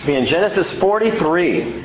Be in Genesis 43.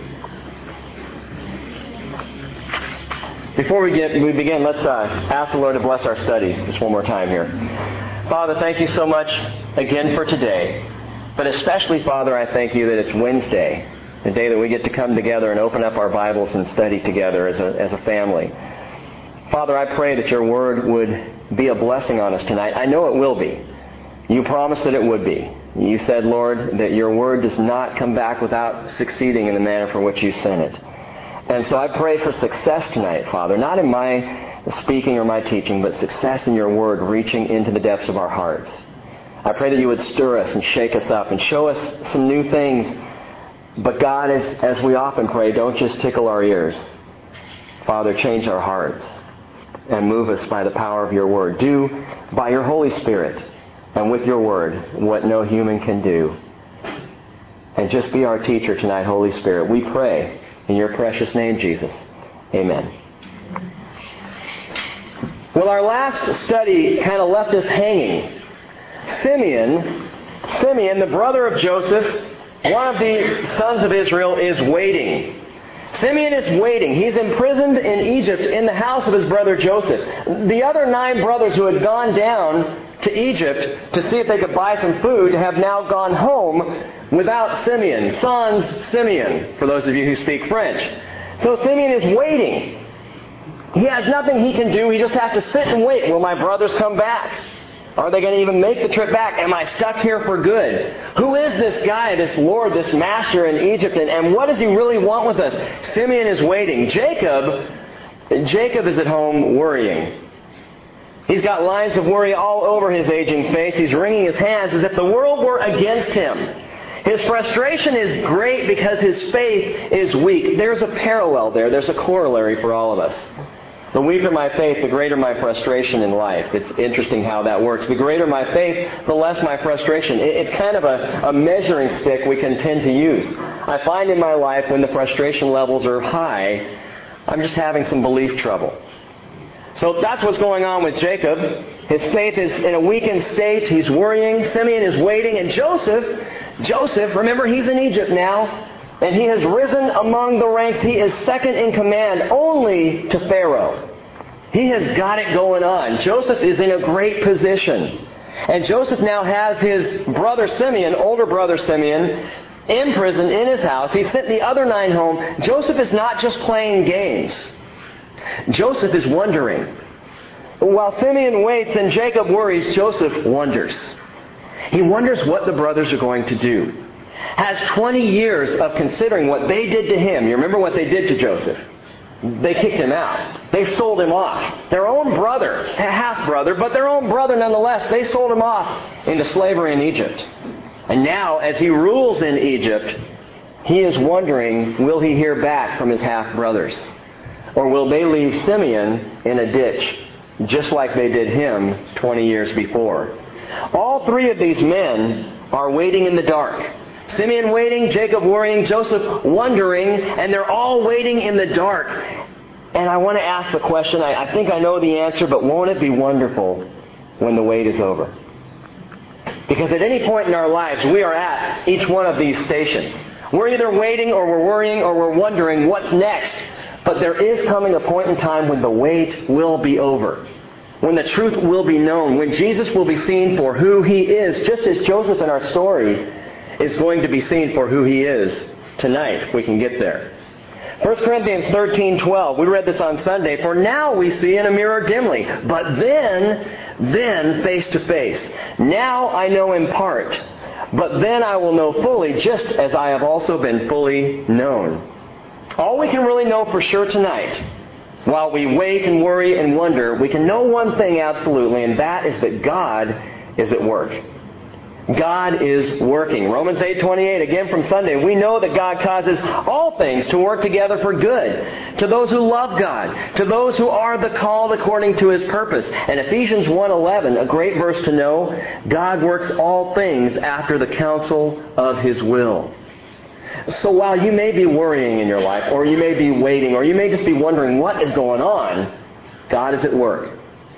Before we begin, let's ask the Lord to bless our study just one more time here. Father, thank you so much again for today. But especially, Father, I thank you that it's Wednesday, the day that we get to come together and open up our Bibles and study together as a family. Father, I pray that your word would be a blessing on us tonight. I know it will be. You promised that it would be. You said, Lord, that your word does not come back without succeeding in the manner for which you sent it. And so I pray for success tonight, Father, not in my speaking or my teaching, but success in your word reaching into the depths of our hearts. I pray that you would stir us and shake us up and show us some new things. But God, as we often pray, don't just tickle our ears. Father, change our hearts and move us by the power of your word. Do by your Holy Spirit and with your word what no human can do. And just be our teacher tonight, Holy Spirit. We pray in your precious name, Jesus. Amen. Well, our last study kind of left us hanging. Simeon, the brother of Joseph, one of the sons of Israel, is waiting. Simeon is waiting. He's imprisoned in Egypt in the house of his brother Joseph. The other 9 brothers who had gone down to Egypt to see if they could buy some food have now gone home without Simeon. Sans Simeon, for those of you who speak French. So Simeon is waiting. He has nothing he can do. He just has to sit and wait. Will my brothers come back? Are they going to even make the trip back? Am I stuck here for good? Who is this guy, this Lord, this master in Egypt? And what does he really want with us? Simeon is waiting. Jacob is at home worrying. He's got lines of worry all over his aging face. He's wringing his hands as if the world were against him. His frustration is great because his faith is weak. There's a parallel there. There's a corollary for all of us. The weaker my faith, the greater my frustration in life. It's interesting how that works. The greater my faith, the less my frustration. It's kind of a measuring stick we can tend to use. I find in my life when the frustration levels are high, I'm just having some belief trouble. So that's what's going on with Jacob. His faith is in a weakened state. He's worrying. Simeon is waiting. And Joseph, remember, he's in Egypt now. And he has risen among the ranks. He is second in command only to Pharaoh. He has got it going on. Joseph is in a great position. And Joseph now has his brother Simeon, older brother Simeon, in prison in his house. He sent the other 9 home. Joseph is not just playing games. Joseph is wondering. While Simeon waits and Jacob worries, Joseph wonders. He wonders what the brothers are going to do. Has 20 years of considering what they did to him. You remember what they did to Joseph? They kicked him out. They sold him off. Their own brother, half-brother, but their own brother nonetheless, they sold him off into slavery in Egypt. And now, as he rules in Egypt, he is wondering, will he hear back from his half-brothers? Or will they leave Simeon in a ditch, just like they did him 20 years before? All 3 of these men are waiting in the dark. Simeon waiting, Jacob worrying, Joseph wondering, and they're all waiting in the dark. And I want to ask the question, I think I know the answer, but won't it be wonderful when the wait is over? Because at any point in our lives, we are at each one of these stations. We're either waiting or we're worrying or we're wondering what's next. But there is coming a point in time when the wait will be over. When the truth will be known. When Jesus will be seen for who He is. Just as Joseph in our story is going to be seen for who he is tonight, if we can get there. 1 Corinthians 13:12. We read this on Sunday. For now we see in a mirror dimly, but then face to face. Now I know in part, but then I will know fully, just as I have also been fully known. All we can really know for sure tonight, while we wait and worry and wonder, we can know one thing absolutely, and that is that God is at work. God is working. Romans 8:28, again from Sunday, we know that God causes all things to work together for good, to those who love God, to those who are the called according to His purpose. And Ephesians 1:11, a great verse to know, God works all things after the counsel of His will. So while you may be worrying in your life, or you may be waiting, or you may just be wondering what is going on, God is at work.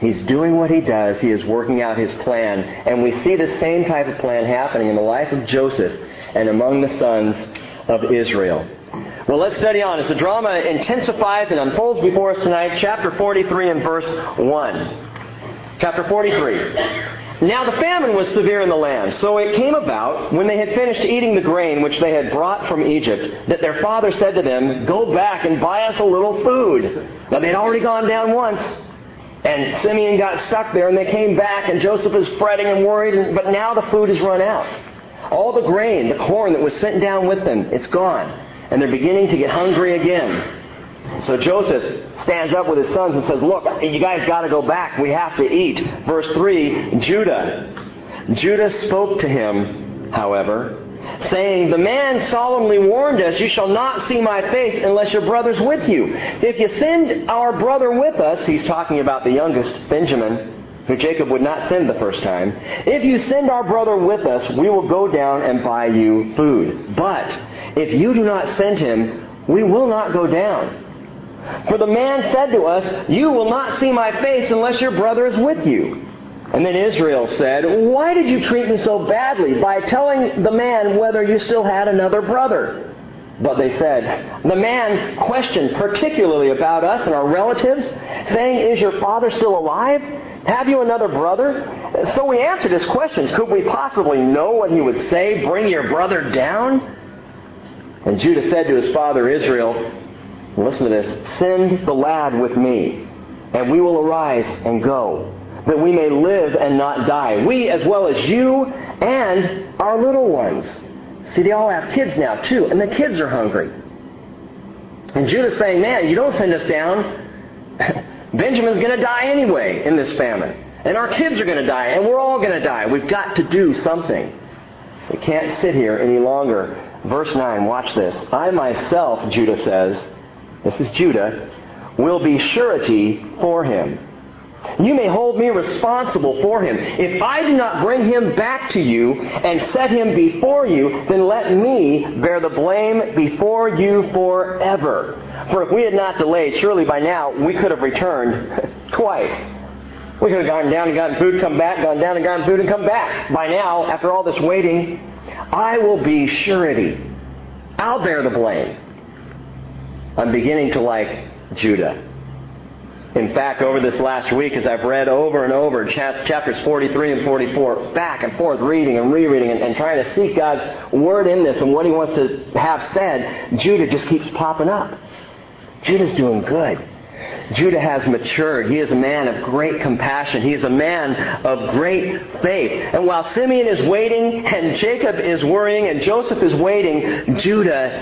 He's doing what he does. He is working out his plan. And we see the same type of plan happening in the life of Joseph and among the sons of Israel. Well, let's study on. As the drama intensifies and unfolds before us tonight, chapter 43 and verse 1. Chapter 43. Now the famine was severe in the land, so it came about, when they had finished eating the grain which they had brought from Egypt, that their father said to them, "Go back and buy us a little food." Now they'd already gone down once, and Simeon got stuck there, and they came back, and Joseph is fretting and worried, but now the food has run out. All the grain, the corn that was sent down with them, it's gone, and they're beginning to get hungry again. So Joseph stands up with his sons and says, "Look, you guys got to go back. We have to eat." Verse 3, Judah spoke to him, however, saying, "The man solemnly warned us, 'You shall not see my face unless your brother's with you. If you send our brother with us,'" he's talking about the youngest, Benjamin, who Jacob would not send the first time, "if you send our brother with us, we will go down and buy you food. But if you do not send him, we will not go down. For the man said to us, 'You will not see my face unless your brother is with you.' And then Israel said, 'Why did you treat me so badly by telling the man whether you still had another brother?' But they said, 'The man questioned particularly about us and our relatives, saying, "Is your father still alive? Have you another brother?" So we answered his questions. Could we possibly know what he would say? 'Bring your brother down'?" And Judah said to his father Israel, listen to this, "Send the lad with me, and we will arise and go, that we may live and not die, we as well as you and our little ones." See, they all have kids now too, and the kids are hungry. And Judah's saying, "Man, you don't send us down, Benjamin's going to die anyway in this famine. And our kids are going to die, and we're all going to die. We've got to do something. We can't sit here any longer." Verse 9, watch this. "I myself," Judah says, this is Judah, "will be surety for him. You may hold me responsible for him. If I do not bring him back to you and set him before you, then let me bear the blame before you forever. For if we had not delayed, surely by now we could have returned twice." We could have gone down and gotten food, come back, gone down and gotten food and come back. By now, after all this waiting, I will be surety. I'll bear the blame. I'm beginning to like Judah. In fact, over this last week, as I've read over and over chapters 43 and 44, back and forth, reading and rereading and trying to seek God's Word in this and what He wants to have said, Judah just keeps popping up. Judah's doing good. Judah has matured. He is a man of great compassion. He is a man of great faith. And while Simeon is waiting, and Jacob is worrying, and Joseph is waiting, Judah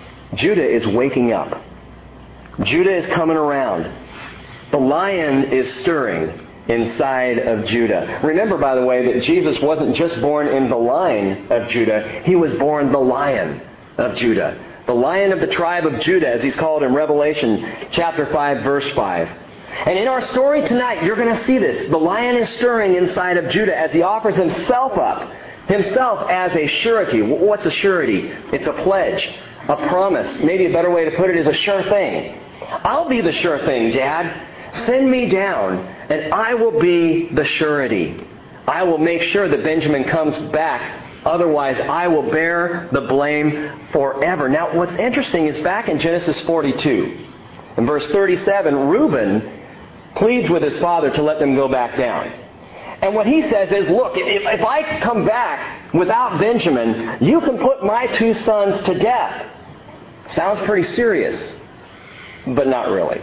is waking up. Judah is coming around. The lion is stirring inside of Judah. Remember, by the way, that Jesus wasn't just born in the line of Judah. He was born the Lion of Judah. The Lion of the tribe of Judah, as he's called in Revelation chapter 5, verse 5. And in our story tonight, you're going to see this. The lion is stirring inside of Judah as he offers himself up, himself as a surety. What's a surety? It's a pledge, a promise. Maybe a better way to put it is a sure thing. I'll be the sure thing, Dad. Send me down, and I will be the surety. I will make sure that Benjamin comes back. Otherwise, I will bear the blame forever. Now, what's interesting is back in Genesis 42, in verse 37, Reuben pleads with his father to let them go back down. And what he says is, look, if I come back without Benjamin, you can put my two sons to death. Sounds pretty serious, but not really.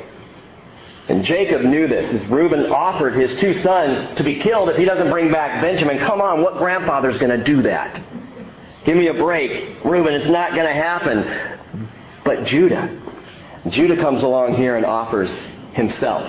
And Jacob knew this as Reuben offered his two sons to be killed if he doesn't bring back Benjamin. Come on, what grandfather's going to do that? Give me a break. Reuben, it's not going to happen. But Judah comes along here and offers himself.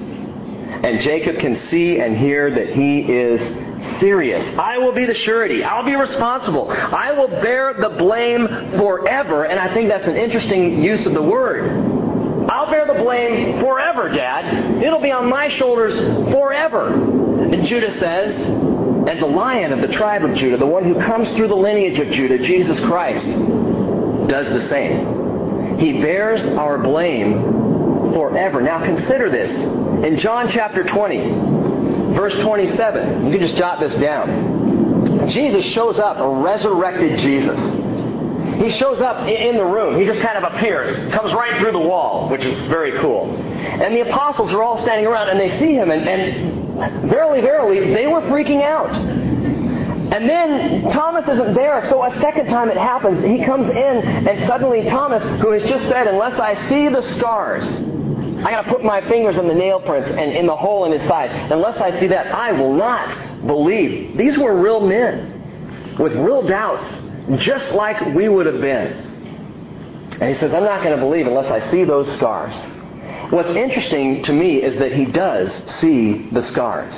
And Jacob can see and hear that he is serious. I will be the surety. I'll be responsible. I will bear the blame forever. And I think that's an interesting use of the word. I'll bear the blame forever, Dad. It'll be on my shoulders forever. And Judah says, and the Lion of the tribe of Judah, the one who comes through the lineage of Judah, Jesus Christ, does the same. He bears our blame forever. Now consider this. In John chapter 20, verse 27, you can just jot this down. Jesus shows up, a resurrected Jesus. He shows up in the room. He just kind of appears, comes right through the wall, which is very cool. And the apostles are all standing around, and they see him, and verily, verily, they were freaking out. And then Thomas isn't there, so a second time it happens. He comes in, and suddenly Thomas, who has just said, unless I see the scars, I got to put my fingers in the nail prints and in the hole in his side. Unless I see that, I will not believe. These were real men with real doubts, just like we would have been. And he says, I'm not going to believe unless I see those scars. What's interesting to me is that he does see the scars.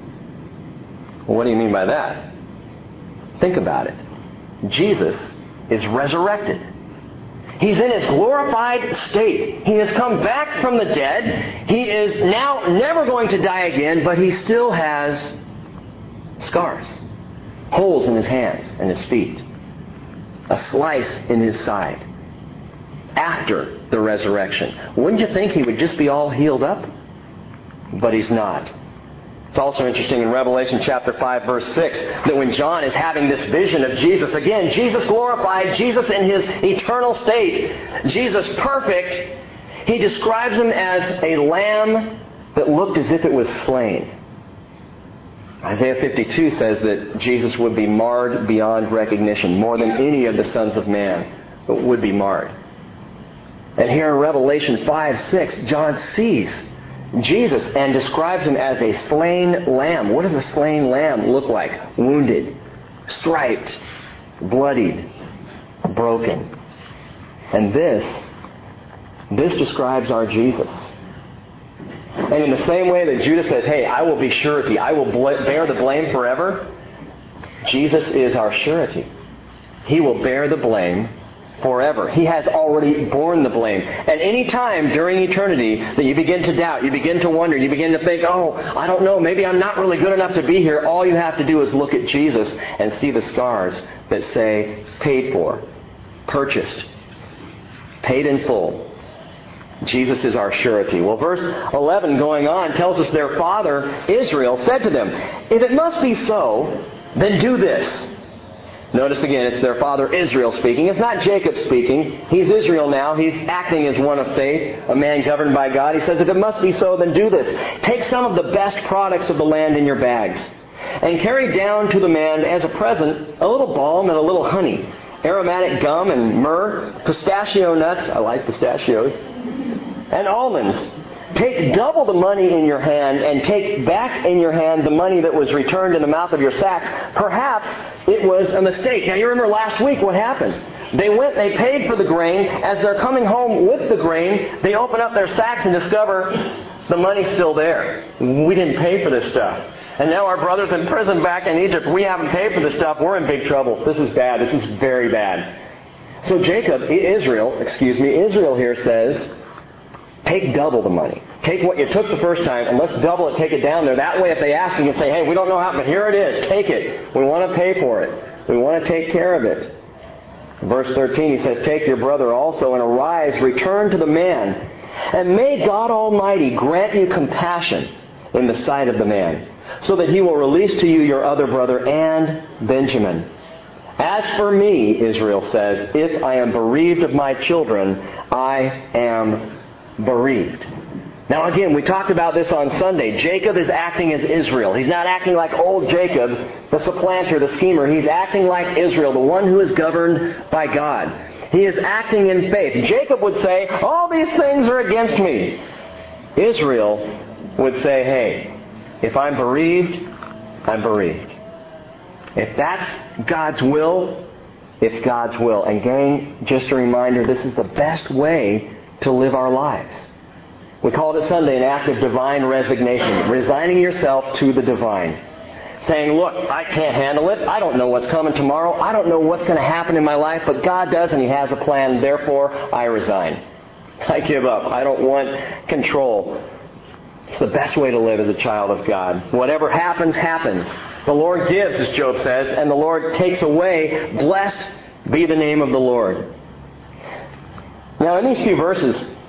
Well, what do you mean by that? Think about it. Jesus is resurrected. He's in his glorified state. He has come back from the dead. He is now never going to die again, but he still has scars. Holes in his hands and his feet. A slice in his side. After the resurrection. Wouldn't you think he would just be all healed up? But he's not. It's also interesting in Revelation chapter 5, verse 6, that when John is having this vision of Jesus, again, Jesus glorified, Jesus in his eternal state, Jesus perfect, he describes him as a lamb that looked as if it was slain. Isaiah 52 says that Jesus would be marred beyond recognition, more than any of the sons of man would be marred. And here in Revelation 5, 6, John sees Jesus and describes him as a slain lamb. What does a slain lamb look like? Wounded, striped, bloodied, broken. And this describes our Jesus. And in the same way that Judas says, hey, I will be surety, I will bear the blame forever, Jesus is our surety. He will bear the blame forever. He has already borne the blame. At any time during eternity that you begin to doubt, you begin to wonder, you begin to think, oh, I don't know, maybe I'm not really good enough to be here. All you have to do is look at Jesus and see the scars that say, paid for, purchased, paid in full. Jesus is our surety. Well, verse 11 going on tells us their father Israel said to them, if it must be so, then do this. Notice again, it's their father Israel speaking. It's not Jacob speaking. He's Israel now. He's acting as one of faith, a man governed by God. He says, if it must be so, then do this. Take some of the best products of the land in your bags, and carry down to the man as a present a little balm and a little honey, aromatic gum and myrrh, pistachio nuts, I like pistachios, and almonds. Take double the money in your hand, and take back in your hand the money that was returned in the mouth of your sacks. Perhaps it was a mistake. Now you remember last week what happened. They went, they paid for the grain. As they're coming home with the grain, they open up their sacks and discover the money's still there. We didn't pay for this stuff. And now our brother's in prison back in Egypt. We haven't paid for this stuff. We're in big trouble. This is bad. This is very bad. So Israel here says, take double the money. Take what you took the first time and let's double it, take it down there. That way if they ask you, you can say, hey, we don't know how, but here it is. Take it. We want to pay for it. We want to take care of it. Verse 13, he says, take your brother also and arise, return to the man. And may God Almighty grant you compassion in the sight of the man, so that he will release to you your other brother and Benjamin. As for me, Israel says, if I am bereaved of my children, I am bereaved. Now again, we talked about this on Sunday. Jacob is acting as Israel. He's not acting like old Jacob, the supplanter, the schemer. He's acting like Israel, the one who is governed by God. He is acting in faith. Jacob would say, all these things are against me. Israel would say, hey, if I'm bereaved, I'm bereaved. If that's God's will, it's God's will. And gang, just a reminder, this is the best way to live our lives. We called it Sunday an act of divine resignation, resigning yourself to the divine. Saying, look, I can't handle it. I don't know what's coming tomorrow. I don't know what's going to happen in my life, but God does and He has a plan. Therefore, I resign. I give up. I don't want control. It's the best way to live as a child of God. Whatever happens, happens. The Lord gives, as Job says, and the Lord takes away. Blessed be the name of the Lord. Now, in these few verses,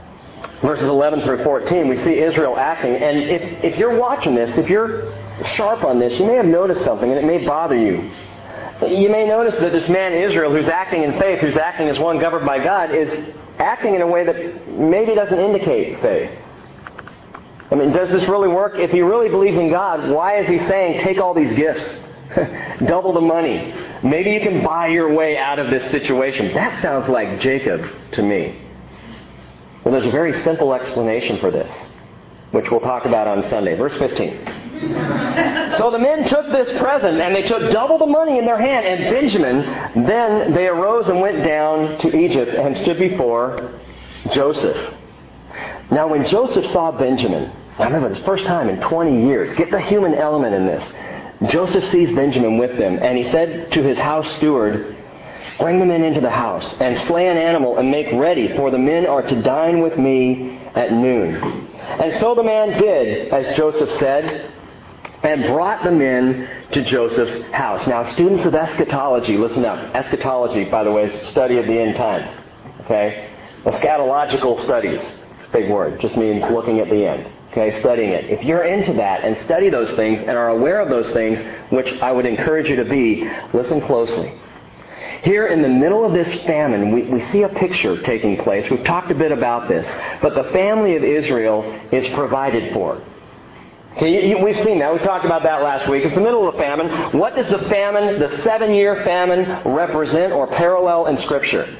verses 11 through 14, we see Israel acting. And if you're watching this, if you're sharp on this, you may have noticed something, and it may bother you. You may notice that this man Israel, who's acting in faith, who's acting as one governed by God, is acting in a way that maybe doesn't indicate faith. I mean, does this really work? If he really believes in God, why is he saying, take all these gifts, double the money? Maybe you can buy your way out of this situation. That sounds like Jacob to me. Well, there's a very simple explanation for this, which we'll talk about on Sunday. Verse 15. So the men took this present, and they took double the money in their hand, and Benjamin, then they arose and went down to Egypt and stood before Joseph. Now when Joseph saw Benjamin, I remember this first time in 20 years, get the human element in this. Joseph sees Benjamin with them, and he said to his house steward, bring the men into the house, and slay an animal, and make ready, for the men are to dine with me at noon. And so the man did, as Joseph said, and brought the men to Joseph's house. Now, students of eschatology, listen up. Eschatology, by the way, is the study of the end times. Okay? Eschatological studies. It's a big word. It just means looking at the end. Okay? Studying it. If you're into that and study those things and are aware of those things, which I would encourage you to be, listen closely. Here in the middle of this famine, we see a picture taking place. We've talked a bit about this. But the family of Israel is provided for. Okay, we've seen that. We talked about that last week. It's the middle of the famine. What does the famine, the 7-year famine, represent or parallel in Scripture?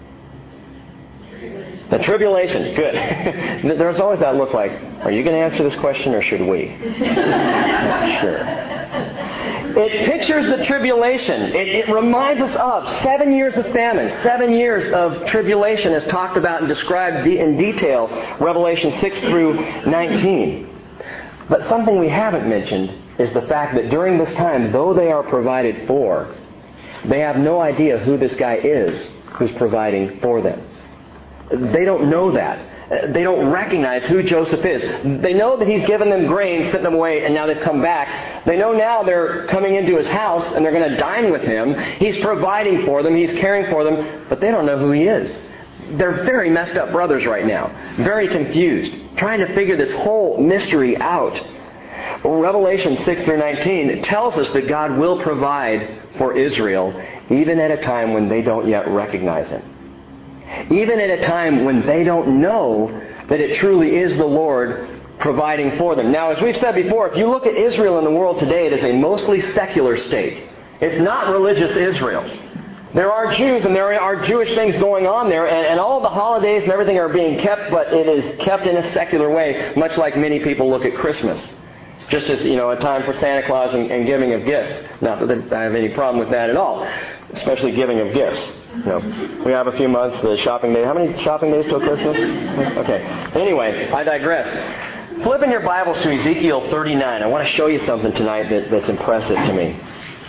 The tribulation. Good. There's always that look like, are you going to answer this question or should we? Sure. It pictures the tribulation. It reminds us of 7 years of famine, 7 years of tribulation as talked about and described in detail, Revelation 6 through 19. But something we haven't mentioned is the fact that during this time, though they are provided for, they have no idea who this guy is who's providing for them. They don't know that. They don't recognize who Joseph is. They know that he's given them grain, sent them away, and now they've come back. They know now they're coming into his house and they're going to dine with him. He's providing for them. He's caring for them. But they don't know who he is. They're very messed up brothers right now. Very confused. Trying to figure this whole mystery out. Revelation 6 through 19 tells us that God will provide for Israel even at a time when they don't yet recognize Him. Even at a time when they don't know that it truly is the Lord providing for them. Now, as we've said before, if you look at Israel in the world today, it is a mostly secular state. It's not religious Israel. There are Jews and there are Jewish things going on there, and all the holidays and everything are being kept, but it is kept in a secular way, much like many people look at Christmas. Just as, a time for Santa Claus and giving of gifts. Not that I have any problem with that at all, especially giving of gifts. We have a few months, the shopping day. How many shopping days till Christmas? Okay. Anyway, I digress. Flip in your Bibles to Ezekiel 39. I want to show you something tonight that's impressive to me.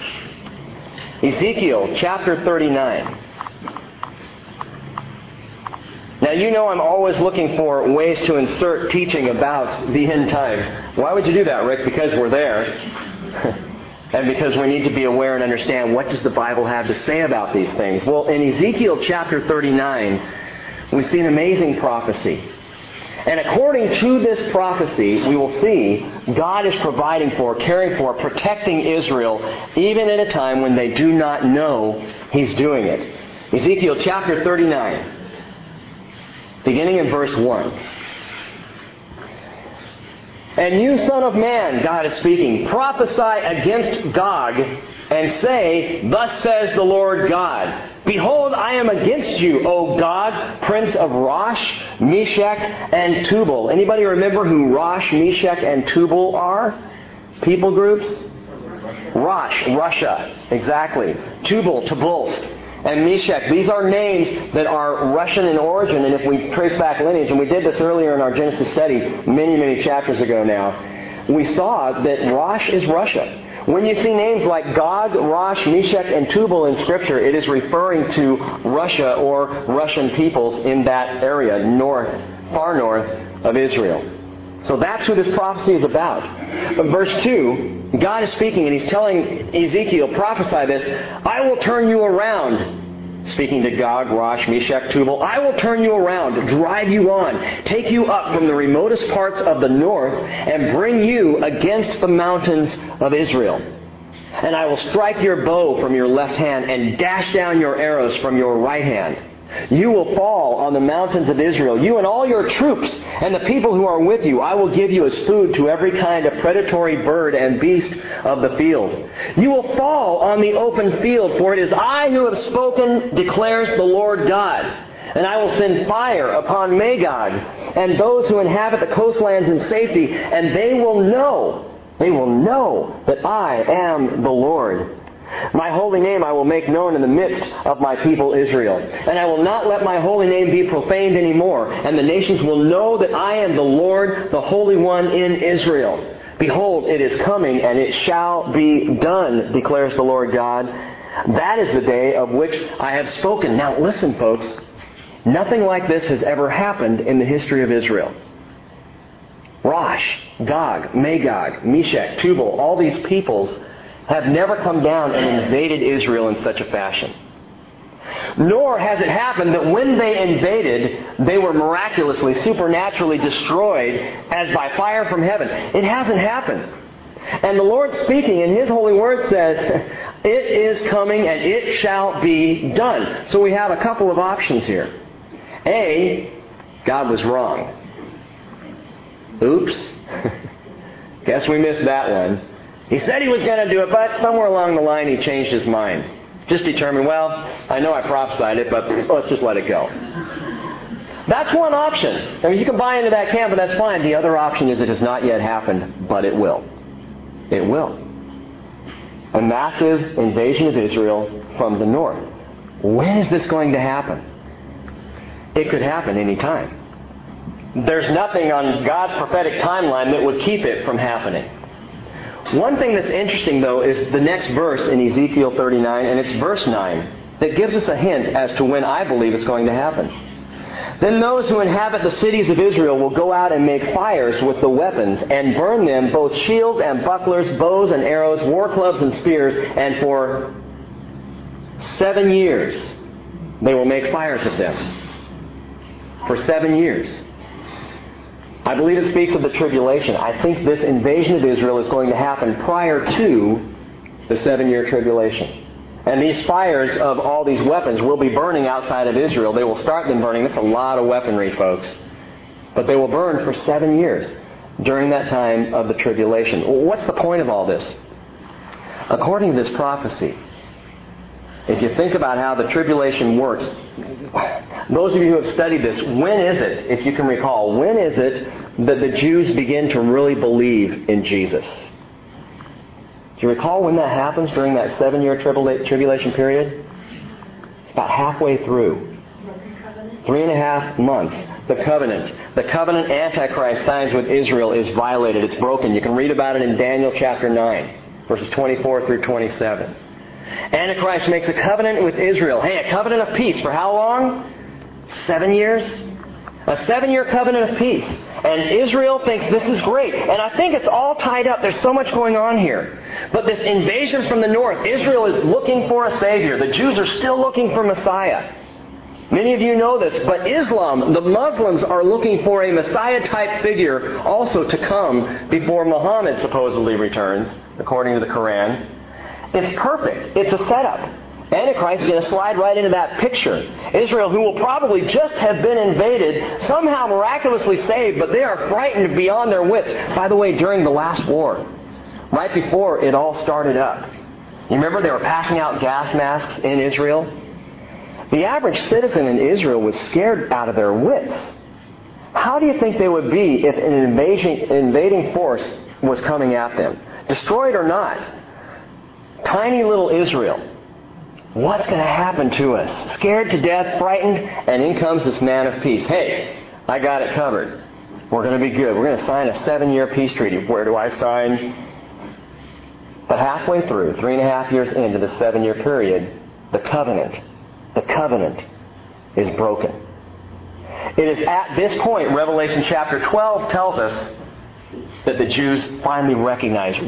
Ezekiel chapter 39. Now, I'm always looking for ways to insert teaching about the end times. Why would you do that, Rick? Because we're there. And because we need to be aware and understand what does the Bible have to say about these things. Well, in Ezekiel chapter 39, we see an amazing prophecy. And according to this prophecy, we will see God is providing for, caring for, protecting Israel, even at a time when they do not know He's doing it. Ezekiel chapter 39, beginning in verse 1. And you, son of man, God is speaking, prophesy against Gog, and say, thus says the Lord God, behold, I am against you, O Gog, prince of Rosh, Meshech, and Tubal. Anybody remember who Rosh, Meshech, and Tubal are? People groups? Rosh, Russia, exactly. Tubal, Tobolsk, and Meshech. These are names that are Russian in origin, and if we trace back lineage, and we did this earlier in our Genesis study many, many chapters ago now, we saw that Rosh is Russia. When you see names like Gog, Rosh, Meshech, and Tubal in Scripture, it is referring to Russia or Russian peoples in that area, far north of Israel. So that's who this prophecy is about. But verse 2, God is speaking and He's telling Ezekiel, prophesy this, I will turn you around, speaking to Gog, Rosh, Meshech, Tubal, I will turn you around, drive you on, take you up from the remotest parts of the north, and bring you against the mountains of Israel. And I will strike your bow from your left hand and dash down your arrows from your right hand. You will fall on the mountains of Israel, you and all your troops, and the people who are with you. I will give you as food to every kind of predatory bird and beast of the field. You will fall on the open field, for it is I who have spoken, declares the Lord God. And I will send fire upon Magog and those who inhabit the coastlands in safety, and they will know that I am the Lord. My holy name I will make known in the midst of my people Israel. And I will not let my holy name be profaned anymore. And the nations will know that I am the Lord, the Holy One in Israel. Behold, it is coming, and it shall be done, declares the Lord God. That is the day of which I have spoken. Now listen, folks. Nothing like this has ever happened in the history of Israel. Rosh, Gog, Magog, Meshech, Tubal, all these peoples have never come down and invaded Israel in such a fashion. Nor has it happened that when they invaded, they were miraculously, supernaturally destroyed as by fire from heaven. It hasn't happened. And the Lord speaking in His holy word says, it is coming and it shall be done. So we have a couple of options here. A, God was wrong. Oops. Guess we missed that one. He said He was going to do it, but somewhere along the line He changed His mind. Just determined, well, I know I prophesied it, but let's just let it go. That's one option. I mean, you can buy into that camp, but that's fine. The other option is it has not yet happened, but it will. It will. A massive invasion of Israel from the north. When is this going to happen? It could happen any time. There's nothing on God's prophetic timeline that would keep it from happening. One thing that's interesting, though, is the next verse in Ezekiel 39, and it's verse 9, that gives us a hint as to when I believe it's going to happen. Then those who inhabit the cities of Israel will go out and make fires with the weapons, and burn them, both shields and bucklers, bows and arrows, war clubs and spears, and for 7 years they will make fires of them. For 7 years. I believe it speaks of the tribulation. I think this invasion of Israel is going to happen prior to the 7-year tribulation. And these fires of all these weapons will be burning outside of Israel. They will start them burning. That's a lot of weaponry, folks. But they will burn for 7 years during that time of the tribulation. What's the point of all this? According to this prophecy, if you think about how the tribulation works, those of you who have studied this, when is it, if you can recall, when is it that the Jews begin to really believe in Jesus? Do you recall when that happens during that 7-year tribulation period? It's about halfway through. 3.5 months. The covenant Antichrist signs with Israel is violated. It's broken. You can read about it in Daniel chapter 9, verses 24 through 27. Antichrist makes a covenant with Israel. Hey, a covenant of peace. For how long? 7 years? A 7-year covenant of peace. And Israel thinks this is great. And I think it's all tied up. There's so much going on here. But this invasion from the north, Israel is looking for a Savior. The Jews are still looking for Messiah. Many of you know this, but Islam, the Muslims, are looking for a Messiah-type figure also to come before Muhammad supposedly returns, according to the Quran. It's perfect. It's a setup. Antichrist is going to slide right into that picture. Israel, who will probably just have been invaded, somehow miraculously saved, but they are frightened beyond their wits. By the way, during the last war, right before it all started up, you remember they were passing out gas masks in Israel? The average citizen in Israel was scared out of their wits. How do you think they would be if an invading force was coming at them? Destroyed or not? Tiny little Israel. What's going to happen to us? Scared to death, frightened, and in comes this man of peace. Hey, I got it covered. We're going to be good. We're going to sign a 7-year peace treaty. Where do I sign? But halfway through, 3.5 years into the 7-year period, the covenant is broken. It is at this point, Revelation chapter 12 tells us that the Jews finally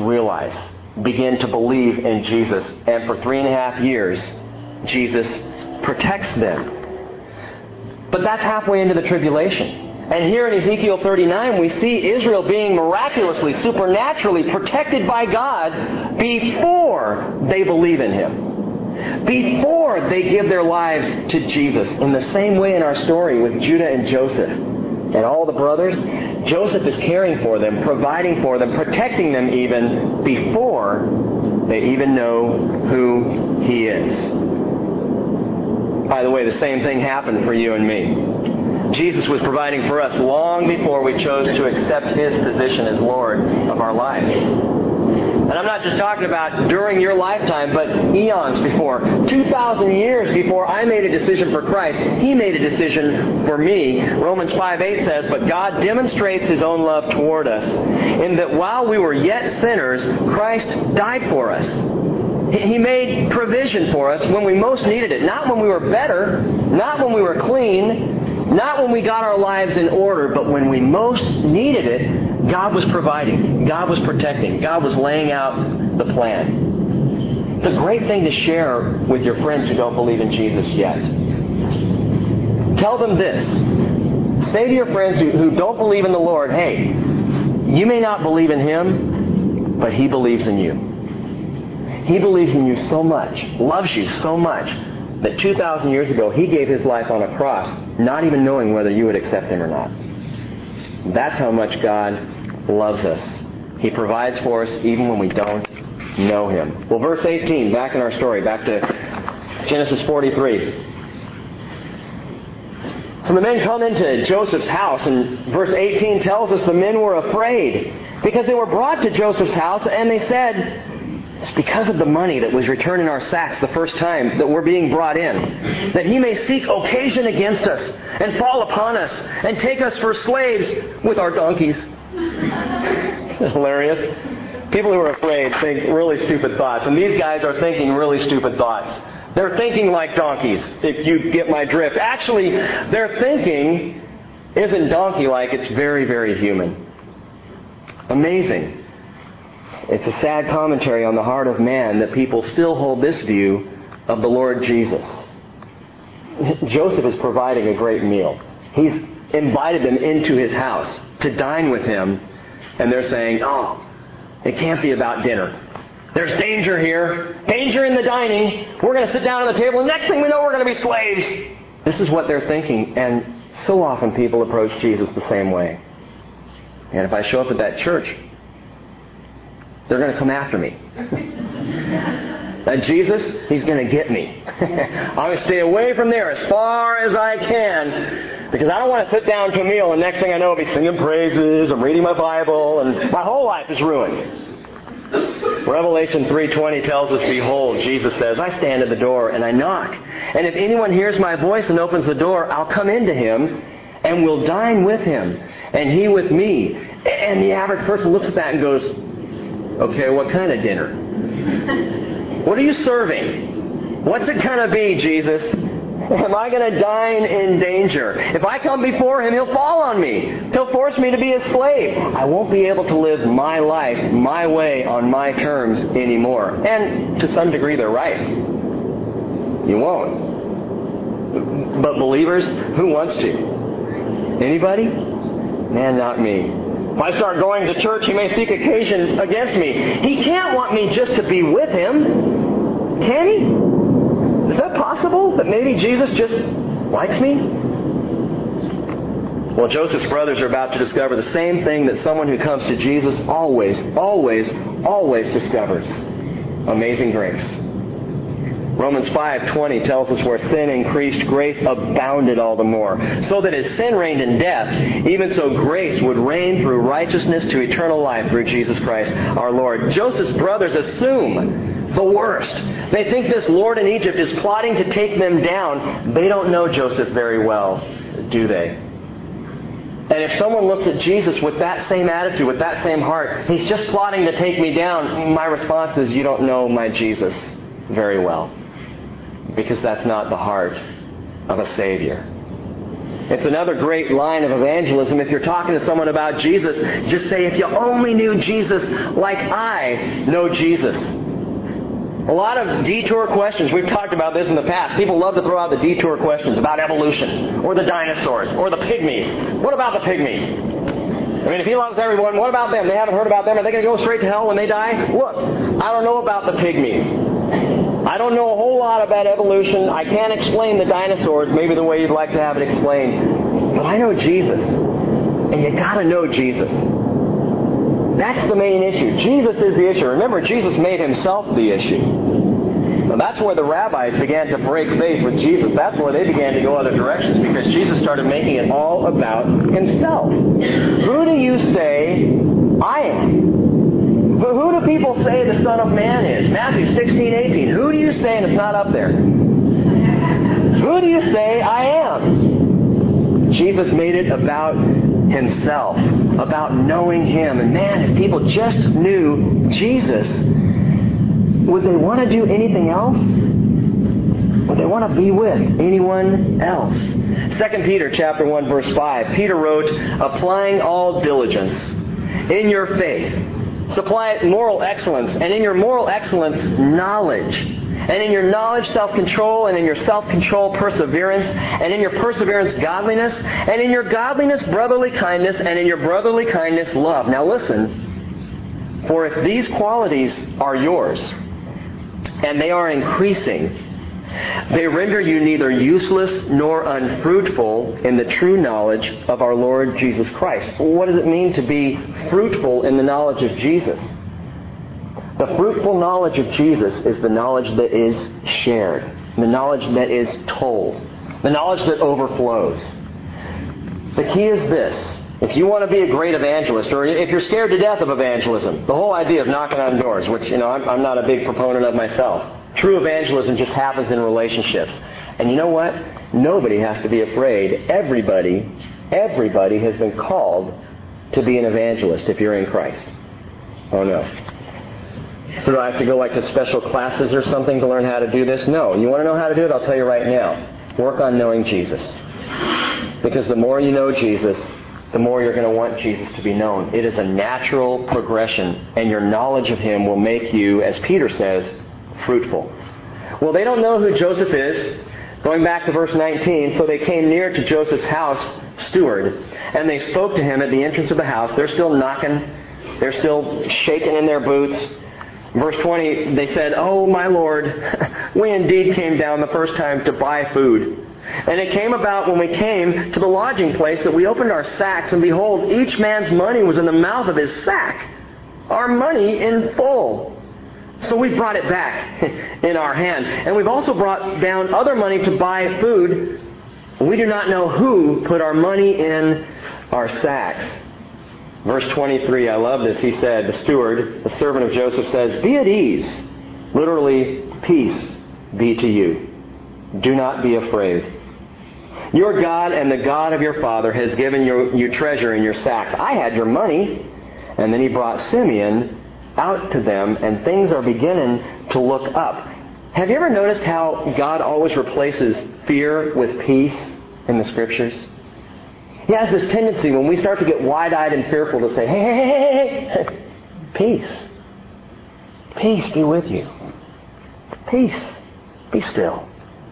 realize, begin to believe in Jesus. And for 3.5 years, Jesus protects them. But that's halfway into the tribulation. And here in Ezekiel 39, we see Israel being miraculously, supernaturally protected by God before they believe in Him. Before they give their lives to Jesus. In the same way in our story with Judah and Joseph and all the brothers, Joseph is caring for them, providing for them, protecting them even before they even know who He is. By the way, the same thing happened for you and me. Jesus was providing for us long before we chose to accept His position as Lord of our lives. And I'm not just talking about during your lifetime, but eons before. 2,000 years before I made a decision for Christ, He made a decision for me. Romans 5:8 says, "But God demonstrates His own love toward us, in that while we were yet sinners, Christ died for us." He made provision for us when we most needed it. Not when we were better, not when we were clean, not when we got our lives in order, but when we most needed it, God was providing. God was protecting. God was laying out the plan. It's a great thing to share with your friends who don't believe in Jesus yet. Tell them this. Say to your friends who don't believe in the Lord, hey, you may not believe in Him, but He believes in you. He believes in you so much, loves you so much, that 2,000 years ago He gave His life on a cross, not even knowing whether you would accept Him or not. That's how much God loves us. He provides for us even when we don't know Him. Well, verse 18, back in our story, back to Genesis 43. So the men come into Joseph's house, and verse 18 tells us the men were afraid because they were brought to Joseph's house, and they said, "It's because of the money that was returned in our sacks the first time that we're being brought in, that He may seek occasion against us and fall upon us and take us for slaves with our donkeys." It's hilarious. People who are afraid think really stupid thoughts, and these guys are thinking really stupid thoughts. They're thinking like donkeys, if you get my drift. Actually, their thinking isn't donkey-like, it's very, very human. Amazing. It's a sad commentary on the heart of man that people still hold this view of the Lord Jesus. Joseph is providing a great meal. He's invited them into his house to dine with him, and they're saying, "Oh, it can't be about dinner. There's danger here. Danger in the dining. We're going to sit down at the table, and next thing we know, we're going to be slaves." This is what they're thinking, and so often people approach Jesus the same way. And if I show up at that church, they're going to come after me. That Jesus, He's going to get me. I'm going to stay away from there as far as I can, because I don't want to sit down to a meal and next thing I know I'll be singing praises, I'm reading my Bible, and my whole life is ruined. Revelation 3:20 tells us, "Behold," Jesus says, "I stand at the door and I knock. And if anyone hears my voice and opens the door, I'll come into him and will dine with him, and he with me." And the average person looks at that and goes, "Okay, what kind of dinner? What are you serving? What's it going to be, Jesus? Am I going to dine in danger? If I come before Him, He'll fall on me. He'll force me to be a slave. I won't be able to live my life, my way, on my terms anymore." And to some degree, they're right. You won't. But believers, who wants to? Anybody? Man, not me. If I start going to church, He may seek occasion against me. He can't want me just to be with Him. Can He? Is that possible? That maybe Jesus just likes me? Well, Joseph's brothers are about to discover the same thing that someone who comes to Jesus always discovers. Amazing grace. Romans 5:20 tells us where sin increased, grace abounded all the more. So that as sin reigned in death, even so grace would reign through righteousness to eternal life through Jesus Christ our Lord. Joseph's brothers assume the worst. They think this lord in Egypt is plotting to take them down. They don't know Joseph very well, do they? And if someone looks at Jesus with that same attitude, with that same heart, "He's just plotting to take me down," my response is, "You don't know my Jesus very well." Because that's not the heart of a Savior. It's another great line of evangelism. If you're talking to someone about Jesus, just say, "If you only knew Jesus like I know Jesus." A lot of detour questions. We've talked about this in the past. People love to throw out the detour questions about evolution, or the dinosaurs, or the pygmies. What about the pygmies? I mean, if he loves everyone, what about them? They haven't heard about them. Are they going to go straight to hell when they die? Look, I don't know about the pygmies. I don't know a whole lot about evolution. I can't explain the dinosaurs maybe the way you'd like to have it explained. But I know Jesus. And you got to know Jesus. That's the main issue. Jesus is the issue. Remember, Jesus made himself the issue. Now, that's where the rabbis began to break faith with Jesus. That's where they began to go other directions, because Jesus started making it all about himself. Who do you say I am? Who do people say the Son of Man is? Matthew 16:18. Who do you say, and it's not up there. Who do you say I am? Jesus made it about himself, about knowing him. And man, if people just knew Jesus, would they want to do anything else? Would they want to be with anyone else? 2 Peter chapter 1, verse 5. Peter wrote, applying all diligence in your faith, supply moral excellence, and in your moral excellence, knowledge. And in your knowledge, self-control, and in your self-control, perseverance, and in your perseverance, godliness, and in your godliness, brotherly kindness, and in your brotherly kindness, love. Now listen, for if these qualities are yours, and they are increasing, they render you neither useless nor unfruitful in the true knowledge of our Lord Jesus Christ. What does it mean to be fruitful in the knowledge of Jesus? The fruitful knowledge of Jesus is the knowledge that is shared, the knowledge that is told, the knowledge that overflows. The key is this. If you want to be a great evangelist, or if you're scared to death of evangelism, the whole idea of knocking on doors, which, I'm not a big proponent of myself. True evangelism just happens in relationships. And you know what? Nobody has to be afraid. Everybody has been called to be an evangelist if you're in Christ. Oh no. So do I have to go to special classes or something to learn how to do this? No. You want to know how to do it? I'll tell you right now. Work on knowing Jesus. Because the more you know Jesus, the more you're going to want Jesus to be known. It is a natural progression, and your knowledge of him will make you, as Peter says, fruitful. Well, they don't know who Joseph is. Going back to verse 19, so they came near to Joseph's house steward, and they spoke to him at the entrance of the house. They're still knocking. They're still shaking in their boots. Verse 20, they said, "Oh, my Lord, we indeed came down the first time to buy food. And it came about when we came to the lodging place that we opened our sacks, and behold, each man's money was in the mouth of his sack, our money in full. So we brought it back in our hand. And we've also brought down other money to buy food. We do not know who put our money in our sacks." Verse 23, I love this. He said, the steward, the servant of Joseph, says, "Be at ease." Literally, peace be to you. Do not be afraid. Your God and the God of your father has given you treasure in your sacks. I had your money. And then he brought Simeon out to them, and things are beginning to look up. Have you ever noticed how God always replaces fear with peace in the Scriptures? He has this tendency when we start to get wide-eyed and fearful to say, hey, peace. Peace be with you. Peace. Be still.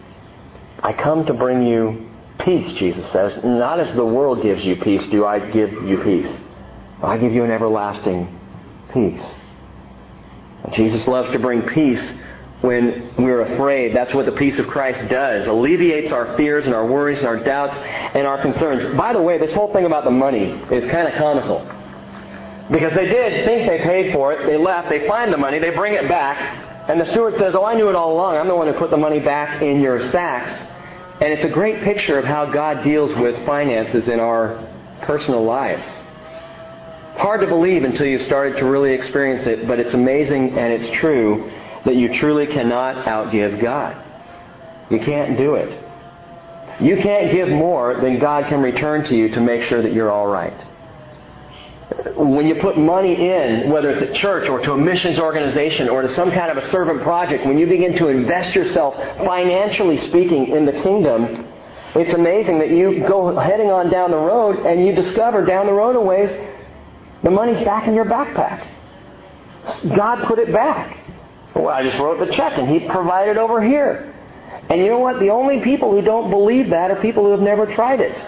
I come to bring you peace, Jesus says. Not as the world gives you peace do I give you peace. I give you an everlasting peace. And Jesus loves to bring peace when we're afraid. That's what the peace of Christ does. Alleviates our fears and our worries and our doubts and our concerns. By the way, this whole thing about the money is kind of comical. Because they did think they paid for it. They left. They find the money. They bring it back. And the steward says, "Oh, I knew it all along. I'm the one who put the money back in your sacks." And it's a great picture of how God deals with finances in our personal lives. Hard to believe until you've started to really experience it, but it's amazing and it's true that you truly cannot outgive God. You can't do it. You can't give more than God can return to you to make sure that you're all right. When you put money in, whether it's at church or to a missions organization or to some kind of a servant project, when you begin to invest yourself, financially speaking, in the kingdom, it's amazing that you go heading on down the road and you discover down the road a ways the money's back in your backpack. God put it back. Well, I just wrote the check and He provided over here. And you know what? The only people who don't believe that are people who have never tried it.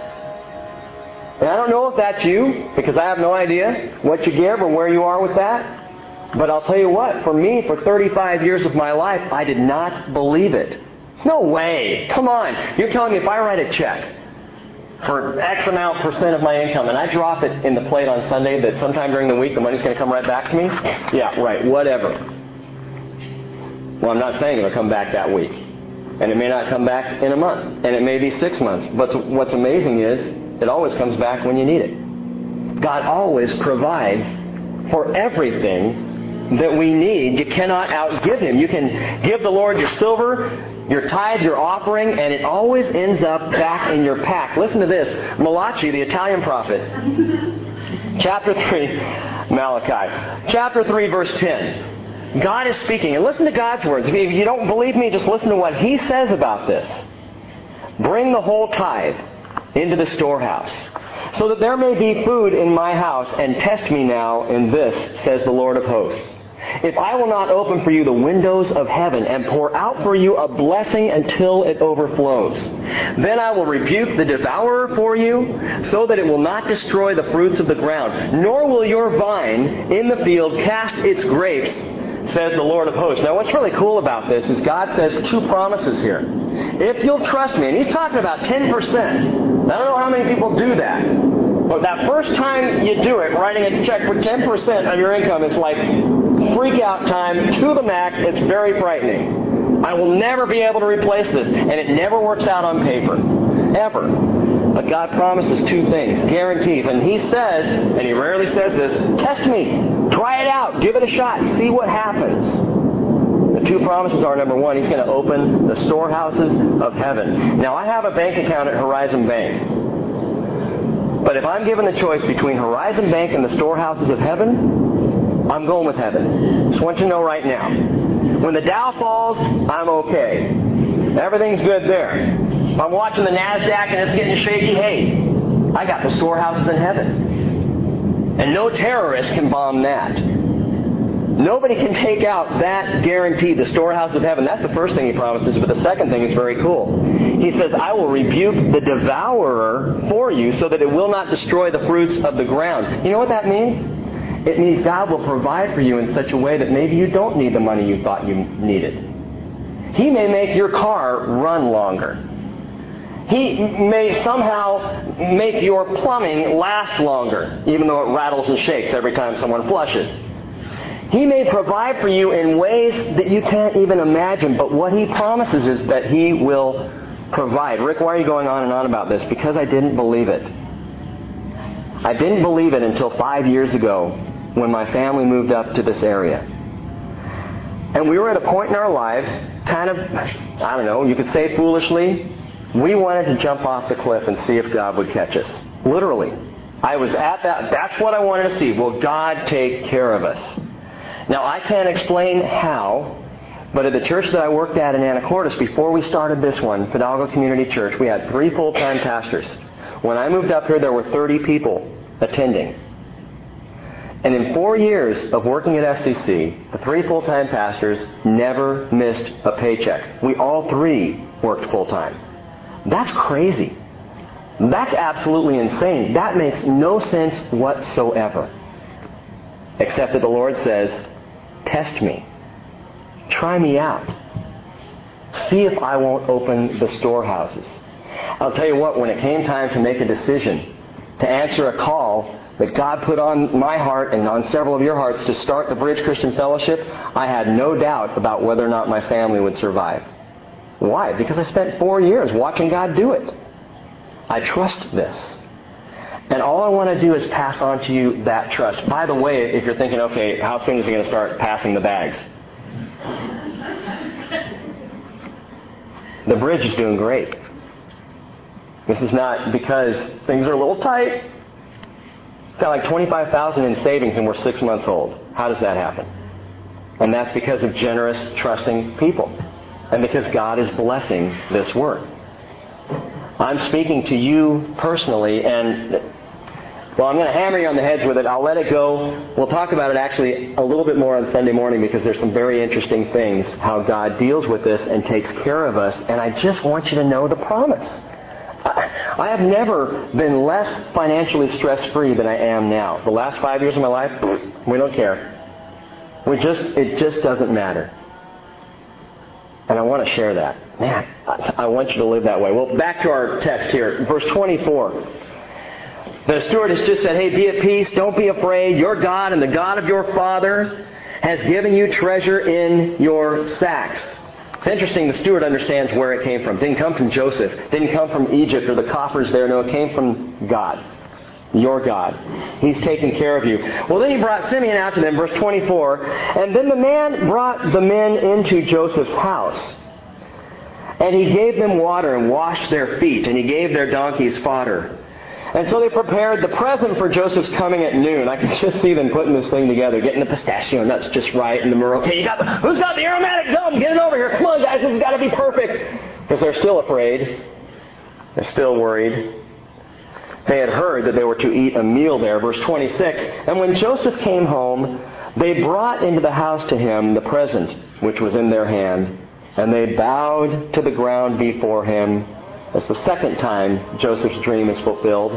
And I don't know if that's you, because I have no idea what you give or where you are with that. But I'll tell you what, for me, for 35 years of my life, I did not believe it. No way. Come on. You're telling me if I write a check for X amount percent of my income and I drop it in the plate on Sunday, that sometime during the week the money's going to come right back to me? Yeah, right. Whatever. Well, I'm not saying it'll come back that week. And it may not come back in a month. And it may be 6 months. But what's amazing is it always comes back when you need it. God always provides for everything that we need. You cannot outgive Him. You can give the Lord your silver, your tithe, your offering, and it always ends up back in your pack. Listen to this. Malachi, the Italian prophet, chapter 3, Malachi, chapter 3, verse 10. God is speaking. And listen to God's words. If you don't believe me, just listen to what He says about this. Bring the whole tithe into the storehouse, so that there may be food in my house, and test me now in this, says the Lord of hosts. If I will not open for you the windows of heaven and pour out for you a blessing until it overflows, then I will rebuke the devourer for you, so that it will not destroy the fruits of the ground, nor will your vine in the field cast its grapes, says the Lord of hosts. Now what's really cool about this is God says two promises here. If you'll trust me, and He's talking about 10%. I don't know how many people do that. But that first time you do it, writing a check for 10% of your income, it's like freak out time to the max. It's very frightening. I will never be able to replace this. And it never works out on paper. Ever. But God promises two things, guarantees. And He says, and He rarely says this, test me. Try it out. Give it a shot. See what happens. The two promises are, number one, He's going to open the storehouses of heaven. Now, I have a bank account at Horizon Bank. But if I'm given the choice between Horizon Bank and the storehouses of heaven, I'm going with heaven. Just want you to know right now. When the Dow falls, I'm okay. Everything's good there. If I'm watching the NASDAQ and it's getting shaky, hey, I got the storehouses in heaven. And no terrorist can bomb that. Nobody can take out that guarantee, the storehouse of heaven. That's the first thing He promises, but the second thing is very cool. He says, I will rebuke the devourer for you so that it will not destroy the fruits of the ground. You know what that means? It means God will provide for you in such a way that maybe you don't need the money you thought you needed. He may make your car run longer. He may somehow make your plumbing last longer, even though it rattles and shakes every time someone flushes. He may provide for you in ways that you can't even imagine, but what He promises is that He will provide. Rick, why are you going on and on about this? Because I didn't believe it. I didn't believe it until 5 years ago when my family moved up to this area. And we were at a point in our lives, kind of, I don't know, you could say foolishly, we wanted to jump off the cliff and see if God would catch us. Literally. I was at that. That's what I wanted to see. Will God take care of us? Now, I can't explain how, but at the church that I worked at in Anacortes, before we started this one, Fidalgo Community Church, we had 3 full-time pastors. When I moved up here, there were 30 people attending. And in 4 years of working at FCC, the 3 full-time pastors never missed a paycheck. We all 3 worked full-time. That's crazy. That's absolutely insane. That makes no sense whatsoever. Except that the Lord says, test me. Try me out. See if I won't open the storehouses. I'll tell you what, when it came time to make a decision, to answer a call that God put on my heart and on several of your hearts to start the Bridge Christian Fellowship, I had no doubt about whether or not my family would survive. Why? Because I spent 4 years watching God do it. I trust this. And all I want to do is pass on to you that trust. By the way, if you're thinking, okay, how soon is He going to start passing the bags? The Bridge is doing great. This is not because things are a little tight. Got like $25,000 in savings and we're 6 months old. How does that happen? And that's because of generous, trusting people. And because God is blessing this work. I'm speaking to you personally, and Well, I'm going to hammer you on the heads with it. I'll let it go. We'll talk about it actually a little bit more on Sunday morning because there's some very interesting things, how God deals with this and takes care of us. And I just want you to know the promise. I have never been less financially stress-free than I am now. The last 5 years of my life, we don't care. It just doesn't matter. And I want to share that. Man, I want you to live that way. Well, back to our text here. Verse 24. The steward has just said, hey, be at peace. Don't be afraid. Your God and the God of your father has given you treasure in your sacks. It's interesting, the steward understands where it came from. It didn't come from Joseph. It didn't come from Egypt or the coffers there. No, it came from God. Your God. He's taking care of you. Well, then he brought Simeon out to them, verse 24. And then the man brought the men into Joseph's house. And he gave them water and washed their feet. And he gave their donkeys fodder. And so they prepared the present for Joseph's coming at noon. I can just see them putting this thing together, getting the pistachio nuts just right and the myrrh. Okay, who's got the aromatic gum? Get it over here. Come on, guys, this has got to be perfect. Because they're still afraid. They're still worried. They had heard that they were to eat a meal there. Verse 26. And when Joseph came home, they brought into the house to him the present which was in their hand. And they bowed to the ground before him. That's the second time Joseph's dream is fulfilled.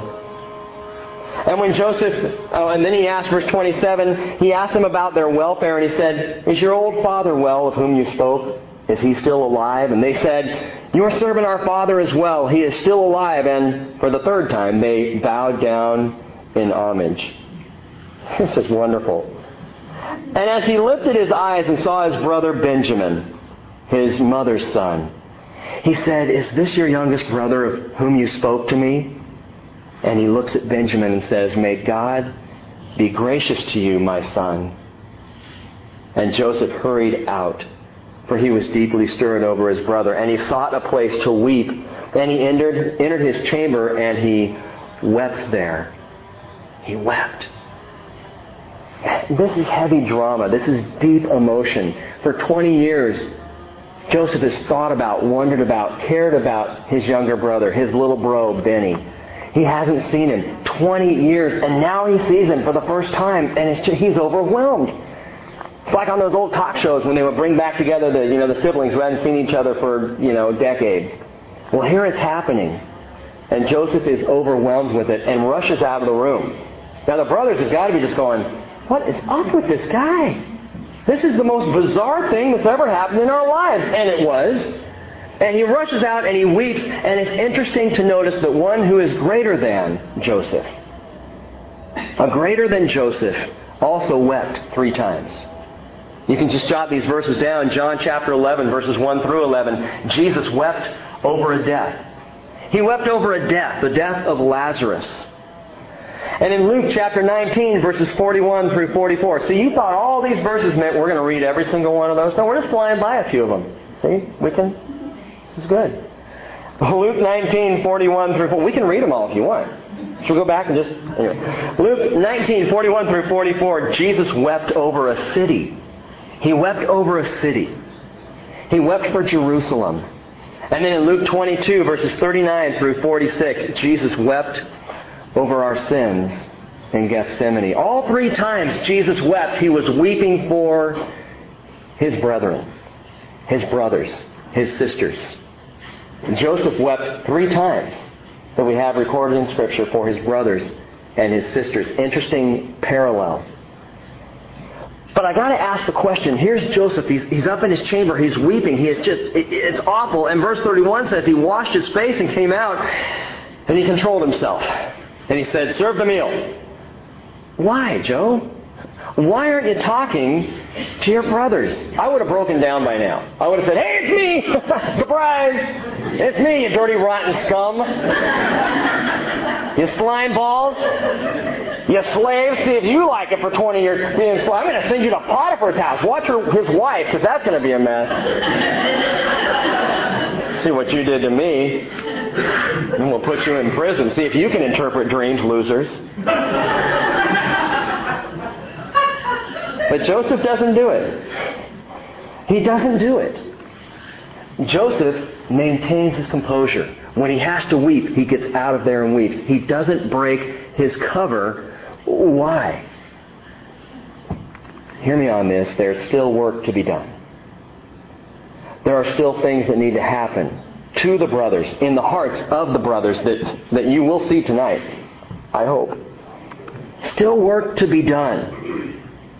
And when and then he asked, verse 27, he asked them about their welfare, and he said, is your old father well, of whom you spoke? Is he still alive? And they said, your servant our father is well. He is still alive. And for the third time, they bowed down in homage. This is wonderful. And as he lifted his eyes and saw his brother Benjamin, his mother's son, he said, is this your youngest brother of whom you spoke to me? And he looks at Benjamin and says, may God be gracious to you, my son. And Joseph hurried out, for he was deeply stirred over his brother. And he sought a place to weep. Then he entered his chamber, and he wept there. He wept. This is heavy drama. This is deep emotion. For 20 years, Joseph has thought about, wondered about, cared about his younger brother, his little bro, Benny. He hasn't seen him 20 years, and now he sees him for the first time, and he's overwhelmed. It's like on those old talk shows when they would bring back together the siblings who hadn't seen each other for decades. Well, here it's happening, and Joseph is overwhelmed with it and rushes out of the room. Now the brothers have got to be just going, what is up with this guy? This is the most bizarre thing that's ever happened in our lives. And it was. And he rushes out and he weeps. And it's interesting to notice that one who is greater than Joseph, also wept 3 times. You can just jot these verses down. John chapter 11, verses 1 through 11. Jesus wept over a death. He wept over a death, the death of Lazarus. And in Luke chapter 19, verses 41 through 44. See, you thought all these verses meant we're going to read every single one of those. No, we're just flying by a few of them. See, this is good. Luke 19, 41 through 44. We can read them all if you want. Should we go back and just... Anyway. Luke 19, 41 through 44, Jesus wept over a city. He wept over a city. He wept for Jerusalem. And then in Luke 22, verses 39 through 46, Jesus wept over our sins in Gethsemane. All 3 times Jesus wept, he was weeping for his brethren, his brothers, his sisters. Joseph wept 3 times that we have recorded in Scripture for his brothers and his sisters. Interesting parallel. But I got to ask the question, here's Joseph, he's up in his chamber, he's weeping, it's awful. And verse 31 says he washed his face and came out and he controlled himself. And he said, serve the meal. Why, Joe? Why aren't you talking to your brothers? I would have broken down by now. I would have said, hey, it's me! Surprise! It's me, you dirty, rotten scum. You slime balls. You slaves. See if you like it for 20 years being slave. I'm going to send you to Potiphar's house. Watch his wife, because that's going to be a mess. See what you did to me. And we'll put you in prison. See if you can interpret dreams, losers. But Joseph doesn't do it. He doesn't do it. Joseph maintains his composure. When he has to weep, he gets out of there and weeps. He doesn't break his cover. Why? Hear me on this. There's still work to be done. There are still things that need to happen to the brothers, in the hearts of the brothers that you will see tonight, I hope. Still work to be done.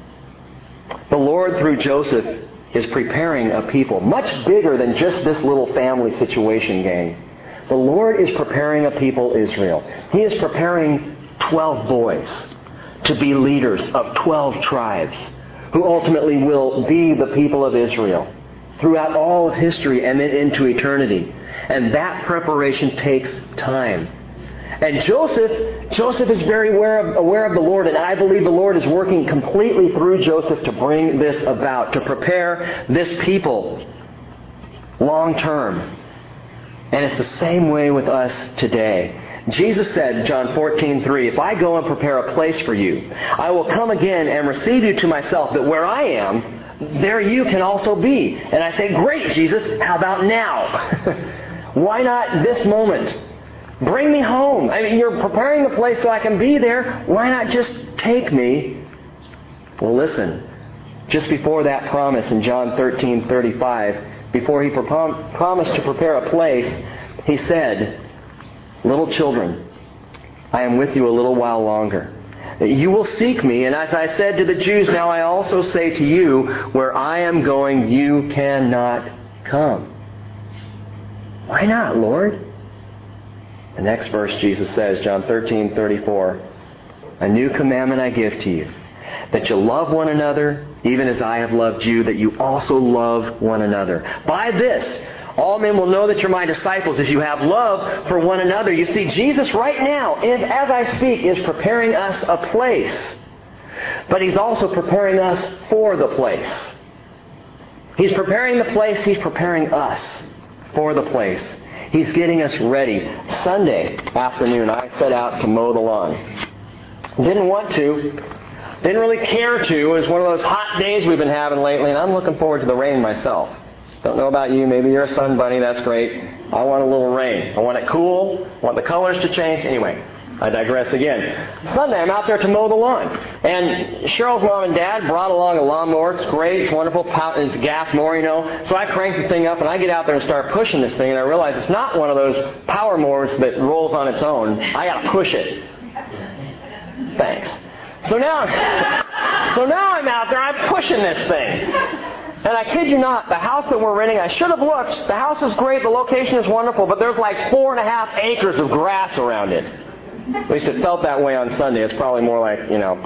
The Lord, through Joseph, is preparing a people much bigger than just this little family situation, gang. The Lord is preparing a people, Israel. He is preparing 12 boys to be leaders of 12 tribes who ultimately will be the people of Israel throughout all of history and then into eternity. And that preparation takes time. And Joseph is very aware of the Lord, and I believe the Lord is working completely through Joseph to bring this about, to prepare this people long term. And it's the same way with us today. Jesus said, John 14:3, "If I go and prepare a place for you, I will come again and receive you to myself, that where I am, there you can also be." And I say, "Great, Jesus, how about now?" Why not this moment? Bring me home. I mean, you're preparing the place so I can be there. Why not just take me? Well, listen. Just before that promise in John 13:35, before he promised to prepare a place, he said, "Little children, I am with you a little while longer. You will seek me, and as I said to the Jews, now I also say to you, where I am going, you cannot come." Why not, Lord? The next verse, Jesus says, John 13:34, "A new commandment I give to you, that you love one another, even as I have loved you, that you also love one another. By this, all men will know that you're my disciples, if you have love for one another." You see, Jesus right now, as I speak, is preparing us a place. But He's also preparing us for the place. He's preparing the place. He's preparing us for the place. He's getting us ready. Sunday afternoon, I set out to mow the lawn. Didn't want to. Didn't really care to. It was one of those hot days we've been having lately, and I'm looking forward to the rain myself. Don't know about you. Maybe you're a sun bunny. That's great. I want a little rain. I want it cool. I want the colors to change. Anyway, I digress again. Sunday, I'm out there to mow the lawn. And Cheryl's mom and dad brought along a lawnmower. It's great. It's wonderful. It's a gas mower, you know. So I crank the thing up, and I get out there and start pushing this thing. And I realize it's not one of those power mowers that rolls on its own. I got to push it. Thanks. So now I'm out there. I'm pushing this thing. And I kid you not, the house that we're renting, I should have looked. The house is great. The location is wonderful. But there's like 4.5 acres of grass around it. At least it felt that way on Sunday. It's probably more like,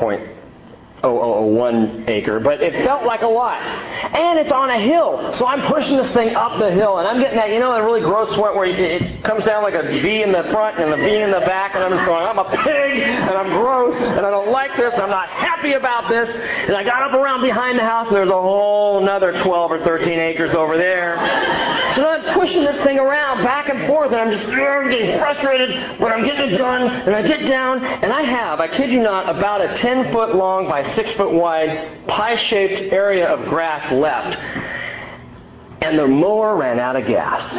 0.0001 acre. But it felt like a lot. And it's on a hill. So I'm pushing this thing up the hill. And I'm getting that, that really gross sweat where it comes down like a V in the front and a V in the back. And I'm just going, I'm a pig. And I'm gross. And I don't like this. I'm not happy about this. And I got up around behind the house. And there's a whole another 12 or 13 acres over there. So now I'm pushing this thing around back and forth. And I'm just getting frustrated. But I'm getting it done. And I get down. And I kid you not, about a 10-foot long by 6-foot wide pie-shaped area of grass left. And the mower ran out of gas.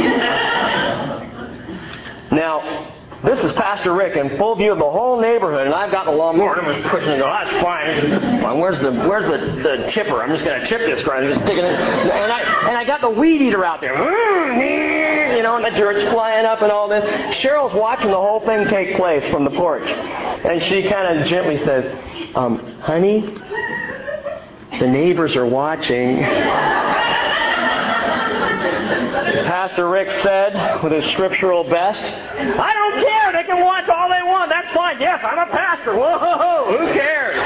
Now, this is Pastor Rick in full view of the whole neighborhood, and I've got the lawnmower, and I'm just pushing it. That's fine. Where's the chipper? I'm just going to chip this ground. I'm just sticking it. And I got the weed eater out there. And the dirt's flying up and all this. Cheryl's watching the whole thing take place from the porch. And she kind of gently says, "Honey, the neighbors are watching." Pastor Rick said, with his scriptural best, "I don't care. They can watch all they want. That's fine. Yes, I'm a pastor. Whoa, who cares?"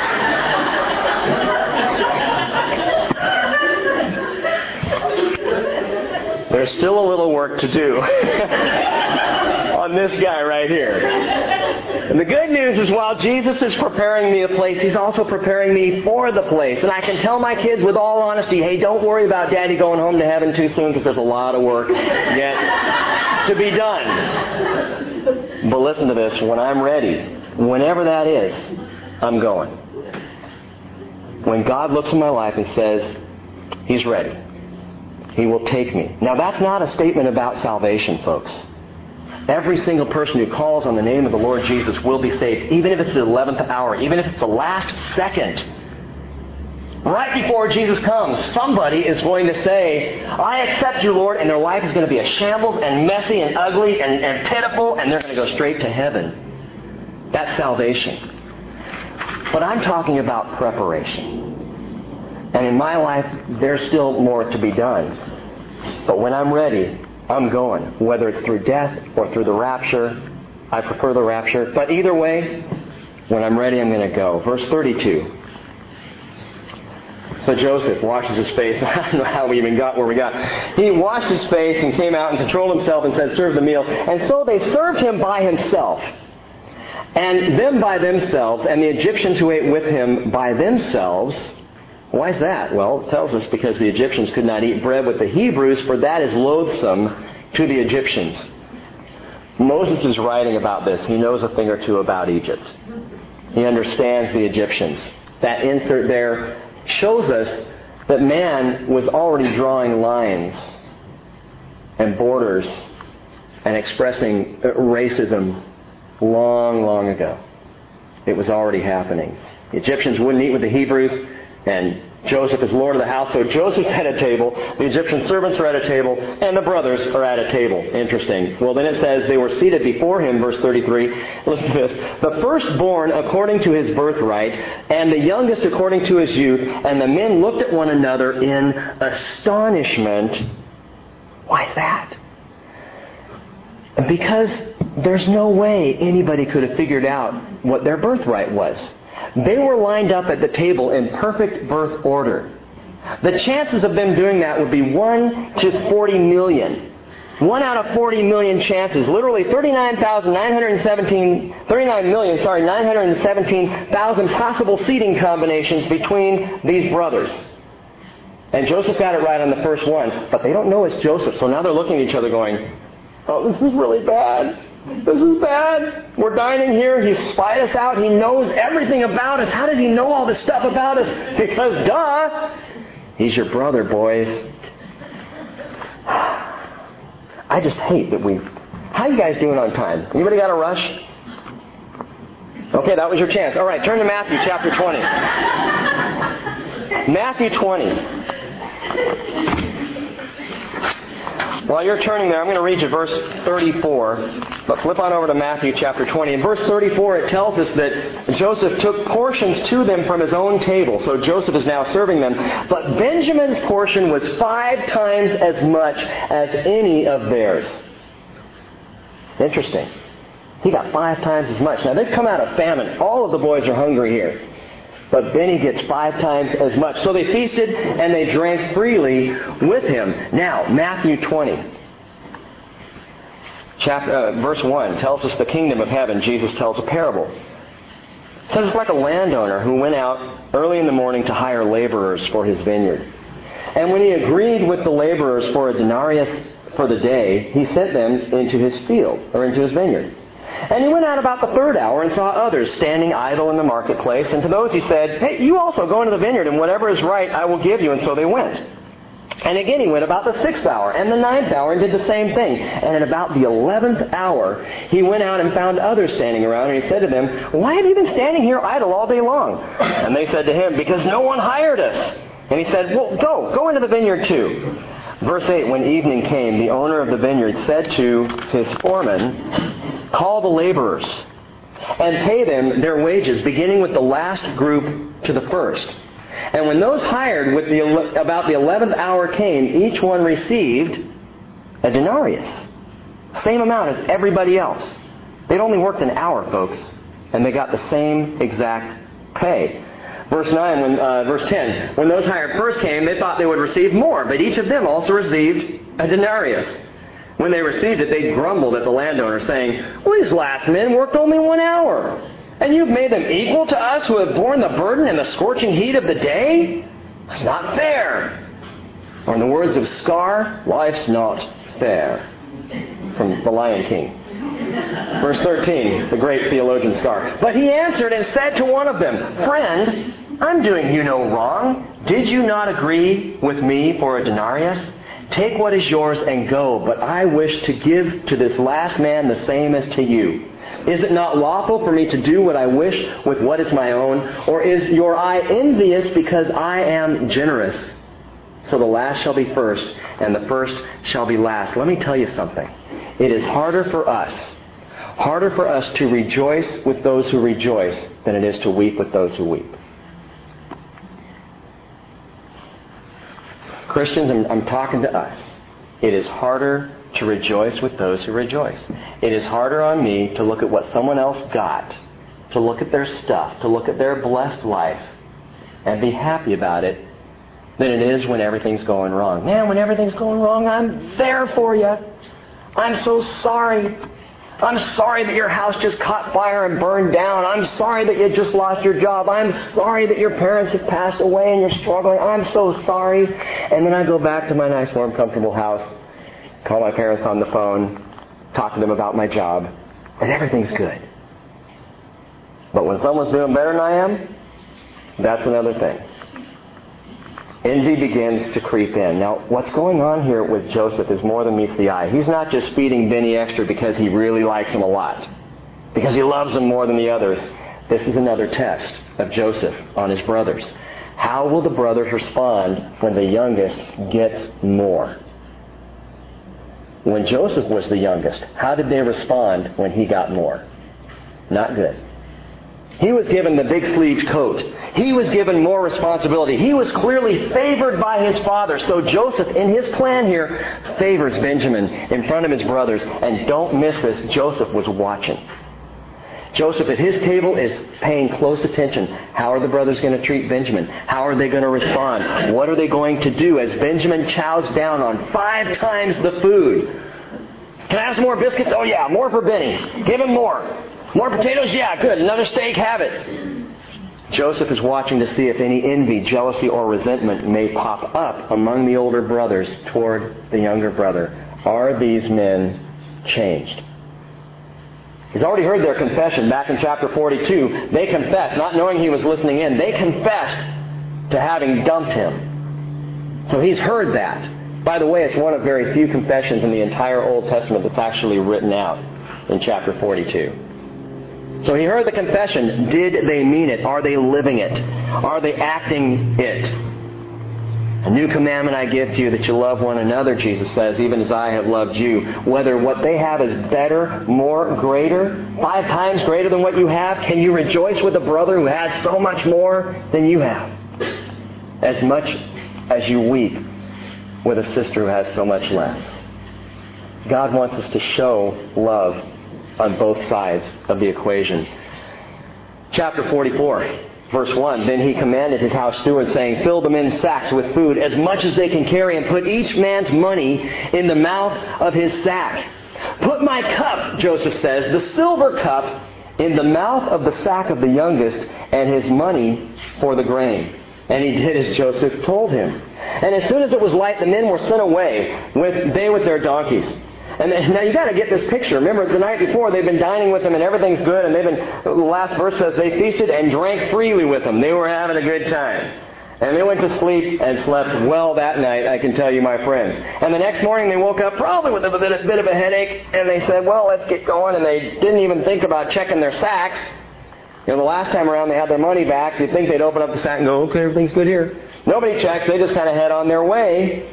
There's still a little work to do on this guy right here. And the good news is while Jesus is preparing me a place, He's also preparing me for the place. And I can tell my kids with all honesty, hey, don't worry about Daddy going home to heaven too soon because there's a lot of work yet to be done. But listen to this. When I'm ready, whenever that is, I'm going. When God looks in my life and says, He's ready. He will take me. Now that's not a statement about salvation, folks. Every single person who calls on the name of the Lord Jesus will be saved, even if it's the 11th hour, even if it's the last second. Right before Jesus comes, somebody is going to say, I accept you, Lord, and their life is going to be a shambles and messy and ugly and pitiful, and they're going to go straight to heaven. That's salvation. But I'm talking about preparation. And in my life, there's still more to be done. But when I'm ready, I'm going. Whether it's through death or through the rapture, I prefer the rapture. But either way, when I'm ready, I'm going to go. Verse 32. So Joseph washes his face. I don't know how we even got where we got. He washed his face and came out and controlled himself and said, serve the meal. And so they served him by himself, and them by themselves, and the Egyptians who ate with him by themselves. Why is that? Well, it tells us because the Egyptians could not eat bread with the Hebrews, for that is loathsome to the Egyptians. Moses is writing about this. He knows a thing or two about Egypt. He understands the Egyptians. That insert there shows us that man was already drawing lines and borders and expressing racism long, long ago. It was already happening. The Egyptians wouldn't eat with the Hebrews, and Joseph is Lord of the house, so Joseph's at a table, the Egyptian servants are at a table, and the brothers are at a table. Interesting. Well, then it says they were seated before him, verse 33. Listen to this. The firstborn according to his birthright, and the youngest according to his youth, and the men looked at one another in astonishment. Why is that? Because there's no way anybody could have figured out what their birthright was. They were lined up at the table in perfect birth order. The chances of them doing that would be 1 to 40 million. 1 out of 40 million chances. Literally 917,000 possible seating combinations between these brothers. And Joseph got it right on the first one, but they don't know it's Joseph. So now they're looking at each other going, oh, this is really bad. This is bad. We're dining here. He spied us out. He knows everything about us. How does he know all this stuff about us? Because, duh, he's your brother, boys. I just hate that How you guys doing on time? Anybody got a rush? Okay, that was your chance. All right, turn to Matthew chapter 20. Matthew 20. While you're turning there, I'm going to read you verse 34. But flip on over to Matthew chapter 20. In verse 34, it tells us that Joseph took portions to them from his own table. So Joseph is now serving them. But Benjamin's portion was 5 times as much as any of theirs. Interesting. He got 5 times as much. Now, they've come out of famine. All of the boys are hungry here. But Benny gets 5 times as much. So they feasted and they drank freely with him. Now, Matthew 20. Verse 1 tells us the kingdom of heaven. Jesus tells a parable. It says it's like a landowner who went out early in the morning to hire laborers for his vineyard. And when he agreed with the laborers for a denarius for the day, he sent them into his field, or into his vineyard. And he went out about the 3rd hour and saw others standing idle in the marketplace. And to those he said, hey, you also go into the vineyard, and whatever is right I will give you. And so they went. And again he went about the 6th hour and the 9th hour and did the same thing. And at about the 11th hour he went out and found others standing around. And he said to them, why have you been standing here idle all day long? And they said to him, because no one hired us. And he said, well, go into the vineyard too. Verse 8, when evening came, the owner of the vineyard said to his foreman, call the laborers and pay them their wages, beginning with the last group to the first. And when those hired about the 11th hour came, each one received a denarius. Same amount as everybody else. They'd only worked an hour, folks, and they got the same exact pay. Verse 10, when those hired first came, they thought they would receive more, but each of them also received a denarius. When they received it, they grumbled at the landowner, saying, well, these last men worked only 1 hour, and you've made them equal to us who have borne the burden and the scorching heat of the day? That's not fair. Or in the words of Scar, life's not fair. From The Lion King. Verse 13, the great theologian Scar. But he answered and said to one of them, friend, I'm doing you no wrong. Did you not agree with me for a denarius? Take what is yours and go, but I wish to give to this last man the same as to you. Is it not lawful for me to do what I wish with what is my own? Or is your eye envious because I am generous? So the last shall be first, and the first shall be last. Let me tell you something. It is harder for us to rejoice with those who rejoice than it is to weep with those who weep. Christians, I'm talking to us. It is harder to rejoice with those who rejoice. It is harder on me to look at what someone else got, to look at their stuff, to look at their blessed life, and be happy about it, than it is when everything's going wrong. Man, when everything's going wrong, I'm there for you. I'm so sorry. I'm sorry that your house just caught fire and burned down. I'm sorry that you just lost your job. I'm sorry that your parents have passed away and you're struggling. I'm so sorry. And then I go back to my nice, warm, comfortable house, call my parents on the phone, talk to them about my job, and everything's good. But when someone's doing better than I am, that's another thing. Envy begins to creep in. Now, what's going on here with Joseph is more than meets the eye. He's not just feeding Benny extra because he really likes him a lot, because he loves him more than the others. This is another test of Joseph on his brothers. How will the brothers respond when the youngest gets more? When Joseph was the youngest, how did they respond when he got more? Not good. He was given the big sleeved coat. He was given more responsibility. He was clearly favored by his father. So Joseph, in his plan here, favors Benjamin in front of his brothers. And don't miss this, Joseph was watching. Joseph at his table is paying close attention. How are the brothers going to treat Benjamin? How are they going to respond? What are they going to do as Benjamin chows down on 5 times the food? Can I have some more biscuits? Oh yeah, more for Benny. Give him more. More potatoes? Yeah, good. Another steak? Have it. Joseph is watching to see if any envy, jealousy, or resentment may pop up among the older brothers toward the younger brother. Are these men changed? He's already heard their confession back in chapter 42. They confessed, not knowing he was listening in, they confessed to having dumped him. So he's heard that. By the way, it's one of very few confessions in the entire Old Testament that's actually written out in chapter 42. So he heard the confession. Did they mean it? Are they living it? Are they acting it? A new commandment I give to you, that you love one another, Jesus says, even as I have loved you. Whether what they have is better, more, greater, 5 times greater than what you have, can you rejoice with a brother who has so much more than you have? As much as you weep with a sister who has so much less. God wants us to show love on both sides of the equation. Chapter 44, verse 1. Then he commanded his house steward, saying, fill the men's sacks with food, as much as they can carry, and put each man's money in the mouth of his sack. Put my cup, Joseph says, the silver cup, in the mouth of the sack of the youngest, and his money for the grain. And he did as Joseph told him. And as soon as it was light, the men were sent away, with their donkeys. And now you got to get this picture. Remember, the night before they've been dining with them and everything's good, and the last verse says they feasted and drank freely with them. They were having a good time. And they went to sleep and slept well that night, I can tell you, my friends. And the next morning they woke up probably with a bit of a headache, and they said, well, let's get going. And they didn't even think about checking their sacks. You know, the last time around they had their money back. You'd think they'd open up the sack and go, okay, everything's good here. Nobody checks. They just kind of head on their way.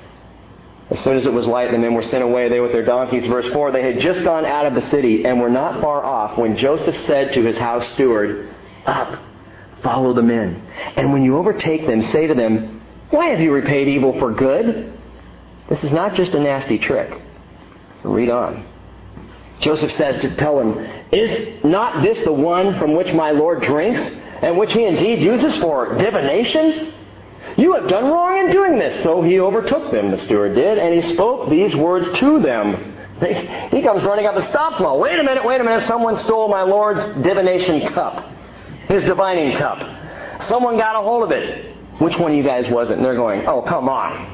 As soon as it was light, the men were sent away, they with their donkeys. Verse 4, they had just gone out of the city and were not far off when Joseph said to his house steward, up, follow the men. And when you overtake them, say to them, why have you repaid evil for good? This is not just a nasty trick. Read on. Joseph says to tell him, is not this the one from which my Lord drinks, and which he indeed uses for divination? You have done wrong in doing this. So he overtook them, the steward did, and he spoke these words to them. He comes running up and stops them all. Wait a minute, someone stole my Lord's divination cup. His divining cup. Someone got a hold of it. Which one of you guys was it? And they're going, oh, come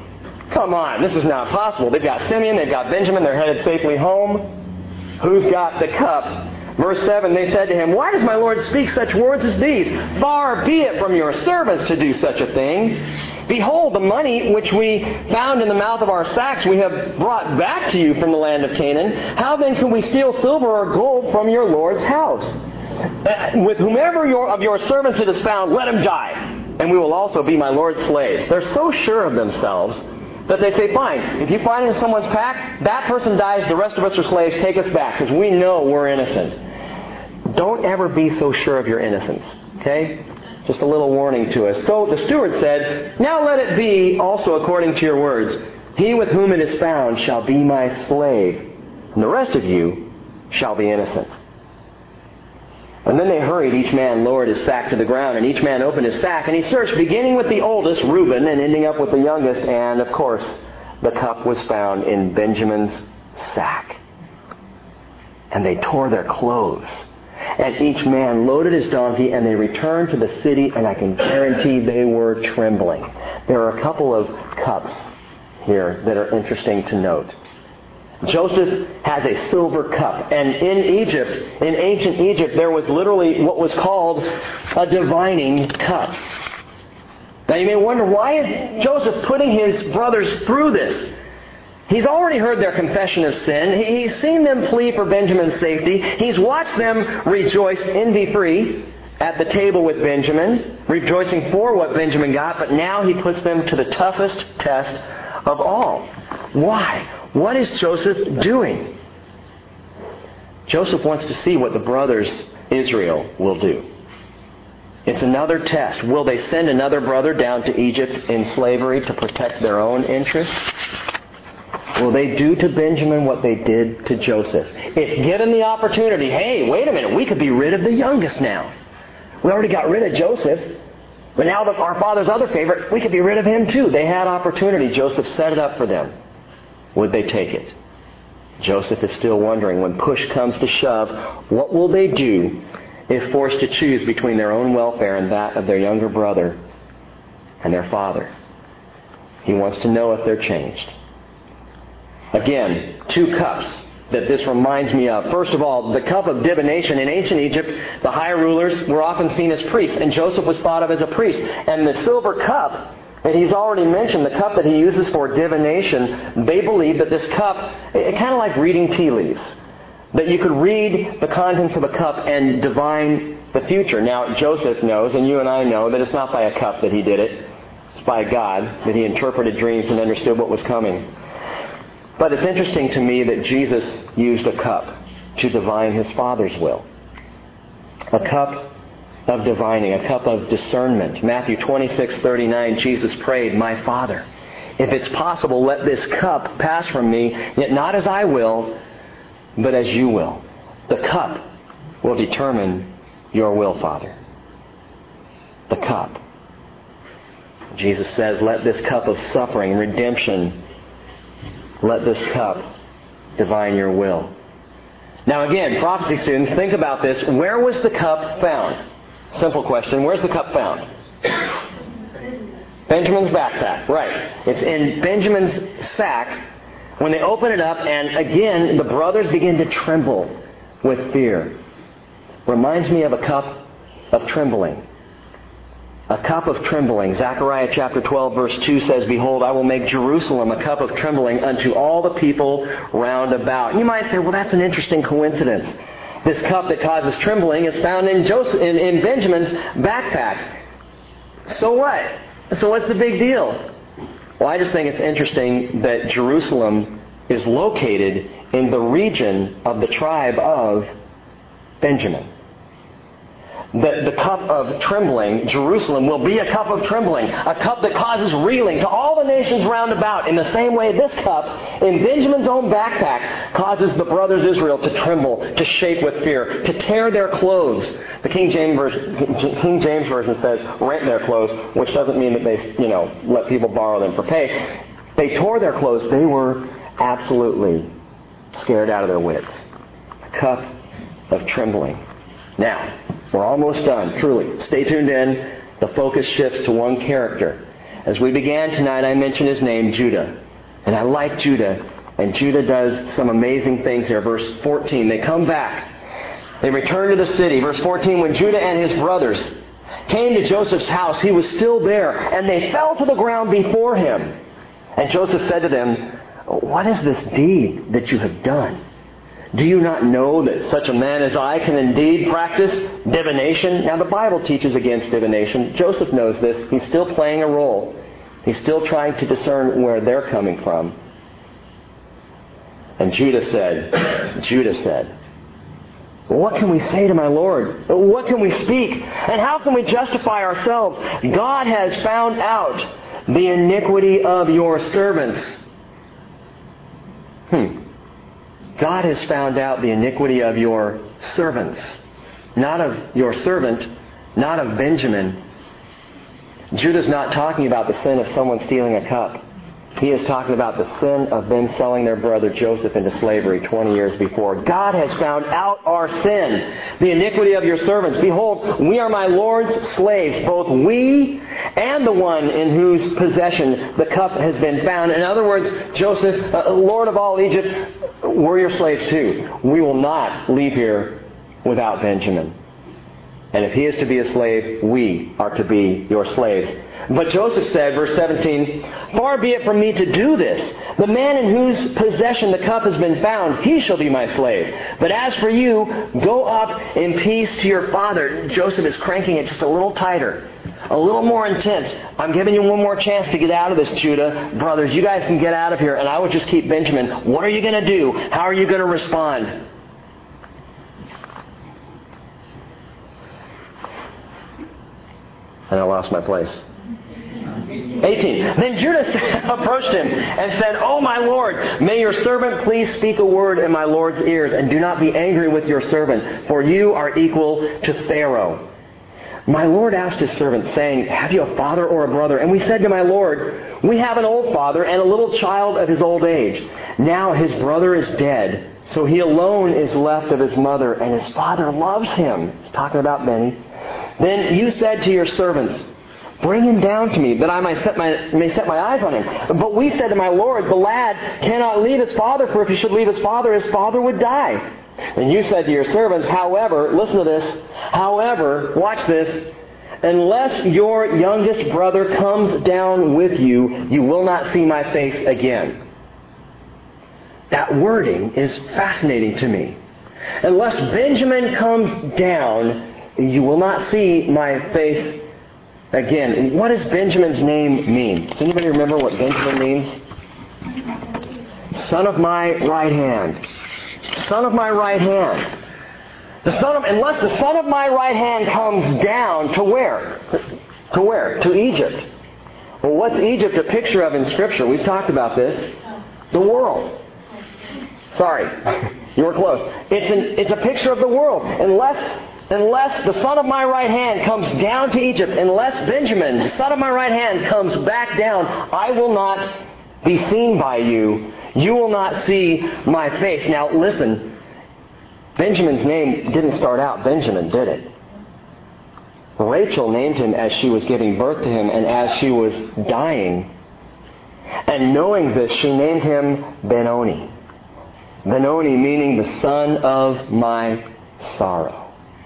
on, this is not possible. They've got Simeon, they've got Benjamin, they're headed safely home. Who's got the cup Verse 7, they said to him, "Why does my Lord speak such words as these? Far be it from your servants to do such a thing. Behold, the money which we found in the mouth of our sacks we have brought back to you from the land of Canaan. How then can we steal silver or gold from your Lord's house? With whomever of your servants it is found, let him die, and we will also be my Lord's slaves." They're so sure of themselves that they say, "Fine, if you find it in someone's pack, that person dies, the rest of us are slaves, take us back, because we know we're innocent." Don't ever be so sure of your innocence. Okay? Just a little warning to us. So the steward said, "Now let it be also according to your words. He with whom it is found shall be my slave, and the rest of you shall be innocent." And then they hurried, each man lowered his sack to the ground, and each man opened his sack, and he searched, beginning with the oldest, Reuben, and ending up with the youngest, and of course, the cup was found in Benjamin's sack. And they tore their clothes. And each man loaded his donkey, and they returned to the city, and I can guarantee they were trembling. There are a couple of cups here that are interesting to note. Joseph has a silver cup, and in Egypt, in ancient Egypt, there was literally what was called a divining cup. Now you may wonder, why is Joseph putting his brothers through this? He's already heard their confession of sin. He's seen them plea for Benjamin's safety. He's watched them rejoice envy-free at the table with Benjamin, rejoicing for what Benjamin got, but now he puts them to the toughest test of all. Why? What is Joseph doing? Joseph wants to see what the brothers Israel will do. It's another test. Will they send another brother down to Egypt in slavery to protect their own interests? Will they do to Benjamin what they did to Joseph? If given the opportunity, hey, wait a minute, we could be rid of the youngest now. We already got rid of Joseph, but now that our father's other favorite, we could be rid of him too. They had opportunity. Joseph set it up for them. Would they take it? Joseph is still wondering, when push comes to shove, what will they do if forced to choose between their own welfare and that of their younger brother and their father? He wants to know if they're changed. Again, two cups that this reminds me of. First of all, the cup of divination. In ancient Egypt, the high rulers were often seen as priests, and Joseph was thought of as a priest. And the silver cup that he's already mentioned, the cup that he uses for divination, they believe that this cup, it's kind of like reading tea leaves, that you could read the contents of a cup and divine the future. Now, Joseph knows, and you and I know, that it's not by a cup that he did it. It's by God that he interpreted dreams and understood what was coming. But it's interesting to me that Jesus used a cup to divine his Father's will. A cup of divining, a cup of discernment. Matthew 26:39, Jesus prayed, "My Father, if it's possible, let this cup pass from me, yet not as I will, but as you will." The cup will determine your will, Father. The cup. Jesus says, let this cup of suffering, redemption, let this cup divine your will. Now again, prophecy students, think about this. Where was the cup found? Simple question. Where's the cup found? Benjamin's backpack. Right. It's in Benjamin's sack. When they open it up, and again, the brothers begin to tremble with fear. Reminds me of a cup of trembling. A cup of trembling. Zechariah chapter 12 verse 2 says, "Behold, I will make Jerusalem a cup of trembling unto all the people round about." You might say, well, that's an interesting coincidence. This cup that causes trembling is found in Benjamin's backpack. So what? So what's the big deal? Well, I just think it's interesting that Jerusalem is located in the region of the tribe of Benjamin. The cup of trembling, Jerusalem, will be a cup of trembling, a cup that causes reeling to all the nations round about. In the same way, this cup, in Benjamin's own backpack, causes the brothers Israel to tremble, to shake with fear, to tear their clothes. The King James Version says, rent their clothes, which doesn't mean that they, let people borrow them for pay. They tore their clothes. They were absolutely scared out of their wits. A cup of trembling. Now, we're almost done, truly. Stay tuned in. The focus shifts to one character. As we began tonight, I mentioned his name, Judah. And I like Judah. And Judah does some amazing things here. Verse 14, they come back. They returned to the city. Verse 14, when Judah and his brothers came to Joseph's house, he was still there, and they fell to the ground before him. And Joseph said to them, what is this deed that you have done? Do you not know that such a man as I can indeed practice divination? Now the Bible teaches against divination. Joseph knows this. He's still playing a role. He's still trying to discern where they're coming from. And Judah said, what can we say to my Lord? What can we speak? And how can we justify ourselves? God has found out the iniquity of your servants. God has found out the iniquity of your servants. Not of your servant, not of Benjamin. Judah's not talking about the sin of someone stealing a cup. He is talking about the sin of them selling their brother Joseph into slavery 20 years before. God has found out our sin, the iniquity of your servants. Behold, we are my Lord's slaves, both we and the one in whose possession the cup has been found. In other words, Joseph, Lord of all Egypt, we're your slaves too. We will not leave here without Benjamin. And if he is to be a slave, we are to be your slaves. But Joseph said, verse 17, far be it from me to do this. The man in whose possession the cup has been found, he shall be my slave. But as for you, go up in peace to your father. Joseph is cranking it just a little tighter, a little more intense. I'm giving you one more chance to get out of this, Judah. Brothers, you guys can get out of here, and I will just keep Benjamin. What are you going to do? How are you going to respond? And I lost my place. 18. Then Judah approached him and said, O my Lord, may your servant please speak a word in my Lord's ears, and do not be angry with your servant, for you are equal to Pharaoh. My Lord asked his servant, saying, have you a father or a brother? And we said to my Lord, we have an old father and a little child of his old age. Now his brother is dead, so he alone is left of his mother, and his father loves him. He's talking about Benny. Then you said to your servants, bring him down to me, that I may set my eyes on him. But we said to my Lord, the lad cannot leave his father, for if he should leave his father would die. And you said to your servants, however, listen to this, however, watch this, unless your youngest brother comes down with you, you will not see my face again. That wording is fascinating to me. Unless Benjamin comes down, you will not see my face again. What does Benjamin's name mean? Does anybody remember what Benjamin means? Son of my right hand. Son of my right hand. Unless the son of my right hand comes down to where? To where? To Egypt. Well, what's Egypt a picture of in Scripture? We've talked about this. The world. Sorry, you were close. It's a picture of the world. Unless the son of my right hand comes down to Egypt, unless Benjamin, the son of my right hand, comes back down, I will not be seen by you. You will not see my face. Now listen, Benjamin's name didn't start out Benjamin, did it? Rachel named him as she was giving birth to him and as she was dying. And knowing this, she named him Benoni. Benoni meaning the son of my sorrow.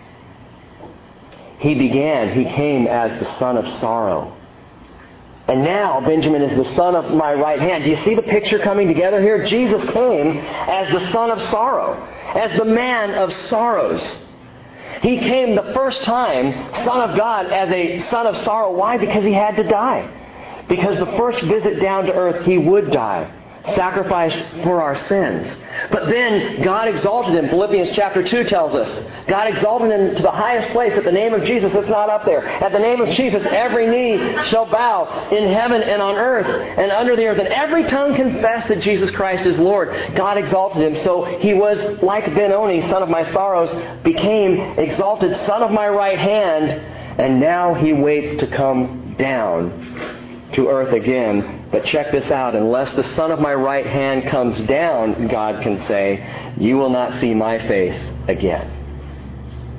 He came as the son of sorrow. And now Benjamin is the son of my right hand. Do you see the picture coming together here? Jesus came as the son of sorrow, as the man of sorrows. He came the first time, Son of God, as a son of sorrow. Why? Because he had to die. Because the first visit down to earth, he would die. Sacrificed for our sins. But then God exalted him. Philippians chapter 2 tells us. God exalted him to the highest place at the name of Jesus. It's not up there. At the name of Jesus, every knee shall bow in heaven and on earth and under the earth. And every tongue confess that Jesus Christ is Lord. God exalted him. So he was like Benoni, son of my sorrows, became exalted, son of my right hand. And now he waits to come down to earth again. But check this out. Unless the son of my right hand comes down, God can say, you will not see my face again. My son has got to come down. 2 Peter chapter 1, verse 9 says, for the Son of Man has come to seek and to save that which was lost. Now,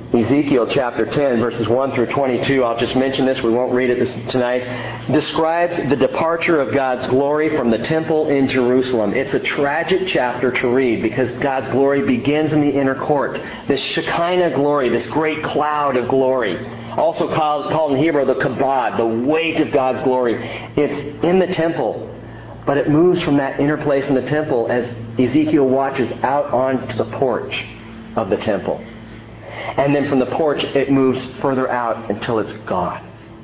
Ezekiel chapter 10, verses 1 through 22, I'll just mention this, we won't read it tonight, describes the departure of God's glory from the temple in Jerusalem. It's a tragic chapter to read because God's glory begins in the inner court. This Shekinah glory, this great cloud of glory, also called in Hebrew the kabod, the weight of God's glory. It's in the temple, but it moves from that inner place in the temple as Ezekiel watches out onto the porch of the temple. And then from the porch, it moves further out until it's gone.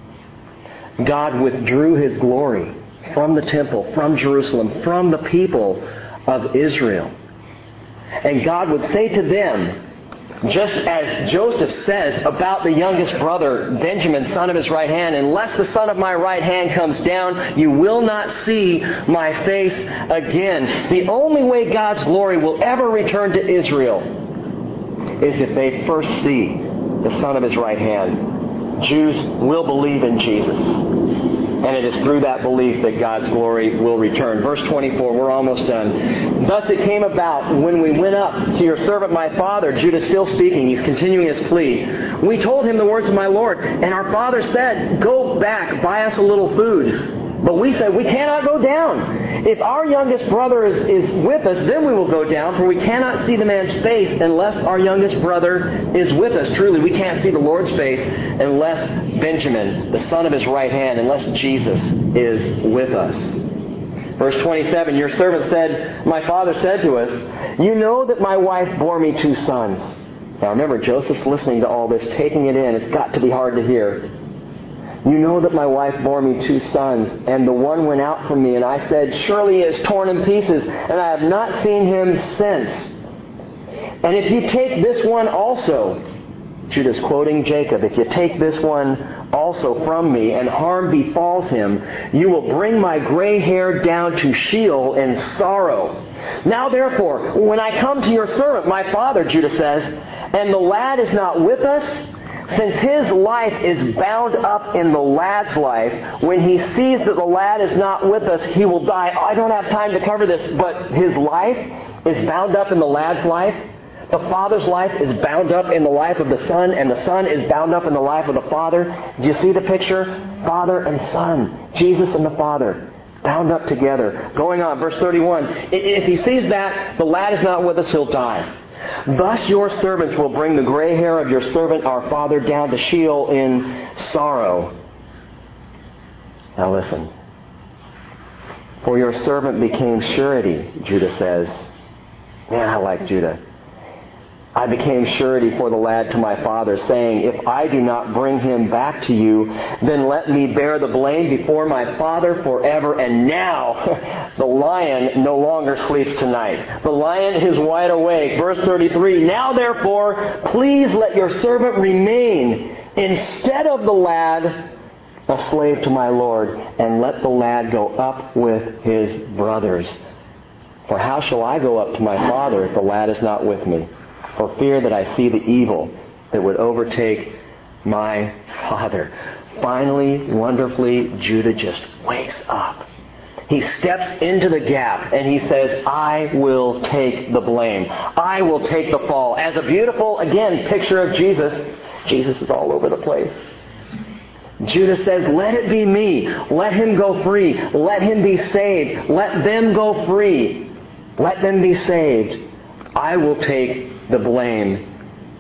God withdrew His glory from the temple, from Jerusalem, from the people of Israel. And God would say to them, just as Joseph says about the youngest brother, Benjamin, son of his right hand, unless the son of my right hand comes down, you will not see my face again. The only way God's glory will ever return to Israel is if they first see the son of his right hand. Jews will believe in Jesus. And it is through that belief that God's glory will return. Verse 24, we're almost done. Thus it came about when we went up to your servant my father, Judah still speaking, he's continuing his plea. We told him the words of my Lord, and our father said, go back, buy us a little food. But we said, we cannot go down. If our youngest brother is with us, then we will go down, for we cannot see the man's face unless our youngest brother is with us. Truly, we can't see the Lord's face unless Benjamin, the son of his right hand, unless Jesus is with us. Verse 27, your servant said, my father said to us, you know that my wife bore me 2 sons. Now remember, Joseph's listening to all this, taking it in. It's got to be hard to hear. You know that my wife bore me 2 sons, and the one went out from me, and I said, surely he is torn in pieces, and I have not seen him since. And if you take this one also, Judah's quoting Jacob, if you take this one also from me, and harm befalls him, you will bring my gray hair down to Sheol in sorrow. Now therefore, when I come to your servant, my father, Judah says, and the lad is not with us, since his life is bound up in the lad's life, when he sees that the lad is not with us, he will die. I don't have time to cover this, but his life is bound up in the lad's life. The father's life is bound up in the life of the son, and the son is bound up in the life of the father. Do you see the picture? Father and son. Jesus and the Father. Bound up together. Going on, verse 31. If he sees that the lad is not with us, he'll die. Thus your servants will bring the gray hair of your servant our father down to Sheol in sorrow. Now listen. For your servant became surety, Judah says. Man, I like Judah. I became surety for the lad to my father, saying, if I do not bring him back to you, then let me bear the blame before my father forever. And now the lion no longer sleeps tonight. The lion is wide awake. Verse 33, now therefore, please let your servant remain instead of the lad, a slave to my Lord, and let the lad go up with his brothers. For how shall I go up to my father if the lad is not with me? For fear that I see the evil that would overtake my father. Finally, wonderfully, Judah just wakes up. He steps into the gap and he says, I will take the blame. I will take the fall. As a beautiful, again, picture of Jesus. Jesus is all over the place. Judah says, let it be me. Let him go free. Let him be saved. Let them go free. Let them be saved. I will take the blame.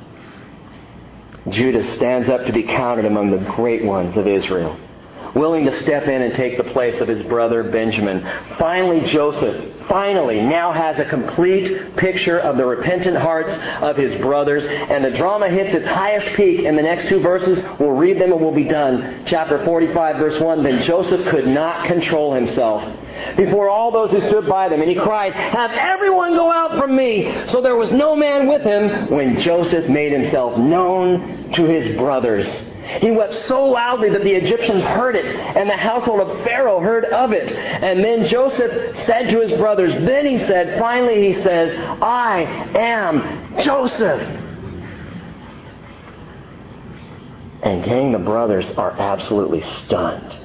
Judah stands up to be counted among the great ones of Israel, willing to step in and take the place of his brother Benjamin. Finally, Joseph now has a complete picture of the repentant hearts of his brothers, and the drama hits its highest peak in the next 2 verses. We'll read them and we'll be done. Chapter 45, verse 1, then Joseph could not control himself before all those who stood by them, and he cried, have everyone go out from me. So there was no man with him when Joseph made himself known to his brothers. He wept so loudly that the Egyptians heard it, and the household of Pharaoh heard of it. And then Joseph said to his brothers, finally he says, I am Joseph. And gang, the brothers are absolutely stunned.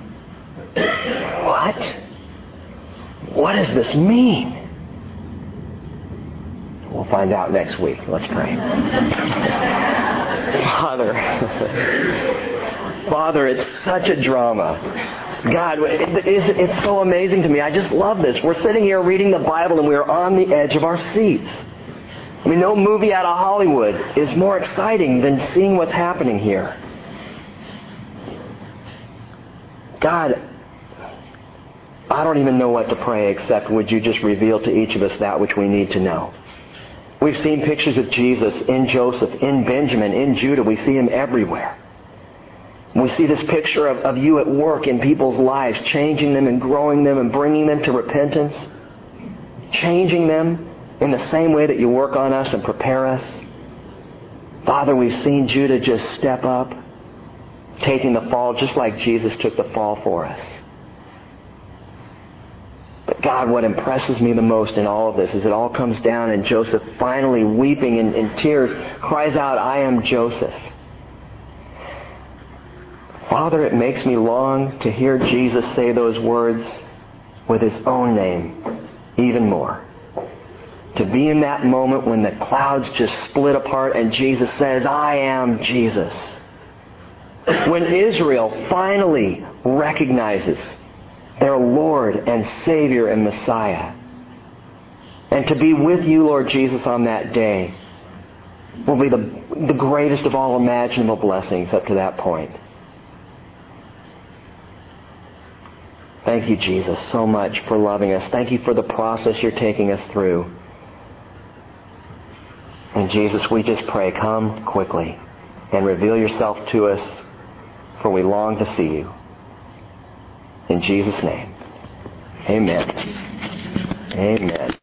What? What does this mean? We'll find out next week. Let's pray. Father, it's such a drama. God, it's so amazing to me. I just love this. We're sitting here reading the Bible and we're on the edge of our seats. I mean, no movie out of Hollywood is more exciting than seeing what's happening here. God, I don't even know what to pray except would you just reveal to each of us that which we need to know. We've seen pictures of Jesus in Joseph, in Benjamin, in Judah. We see him everywhere. We see this picture of you at work in people's lives, changing them and growing them and bringing them to repentance, changing them in the same way that you work on us and prepare us. Father, we've seen Judah just step up, taking the fall just like Jesus took the fall for us. But God, what impresses me the most in all of this is it all comes down and Joseph finally weeping in tears cries out, I am Joseph. Father, it makes me long to hear Jesus say those words with his own name even more. To be in that moment when the clouds just split apart and Jesus says, I am Jesus. When Israel finally recognizes their Lord and Savior and Messiah. And to be with you, Lord Jesus, on that day will be the greatest of all imaginable blessings up to that point. Thank you, Jesus, so much for loving us. Thank you for the process you're taking us through. And Jesus, we just pray, come quickly and reveal yourself to us, for we long to see you. In Jesus' name, amen. Amen.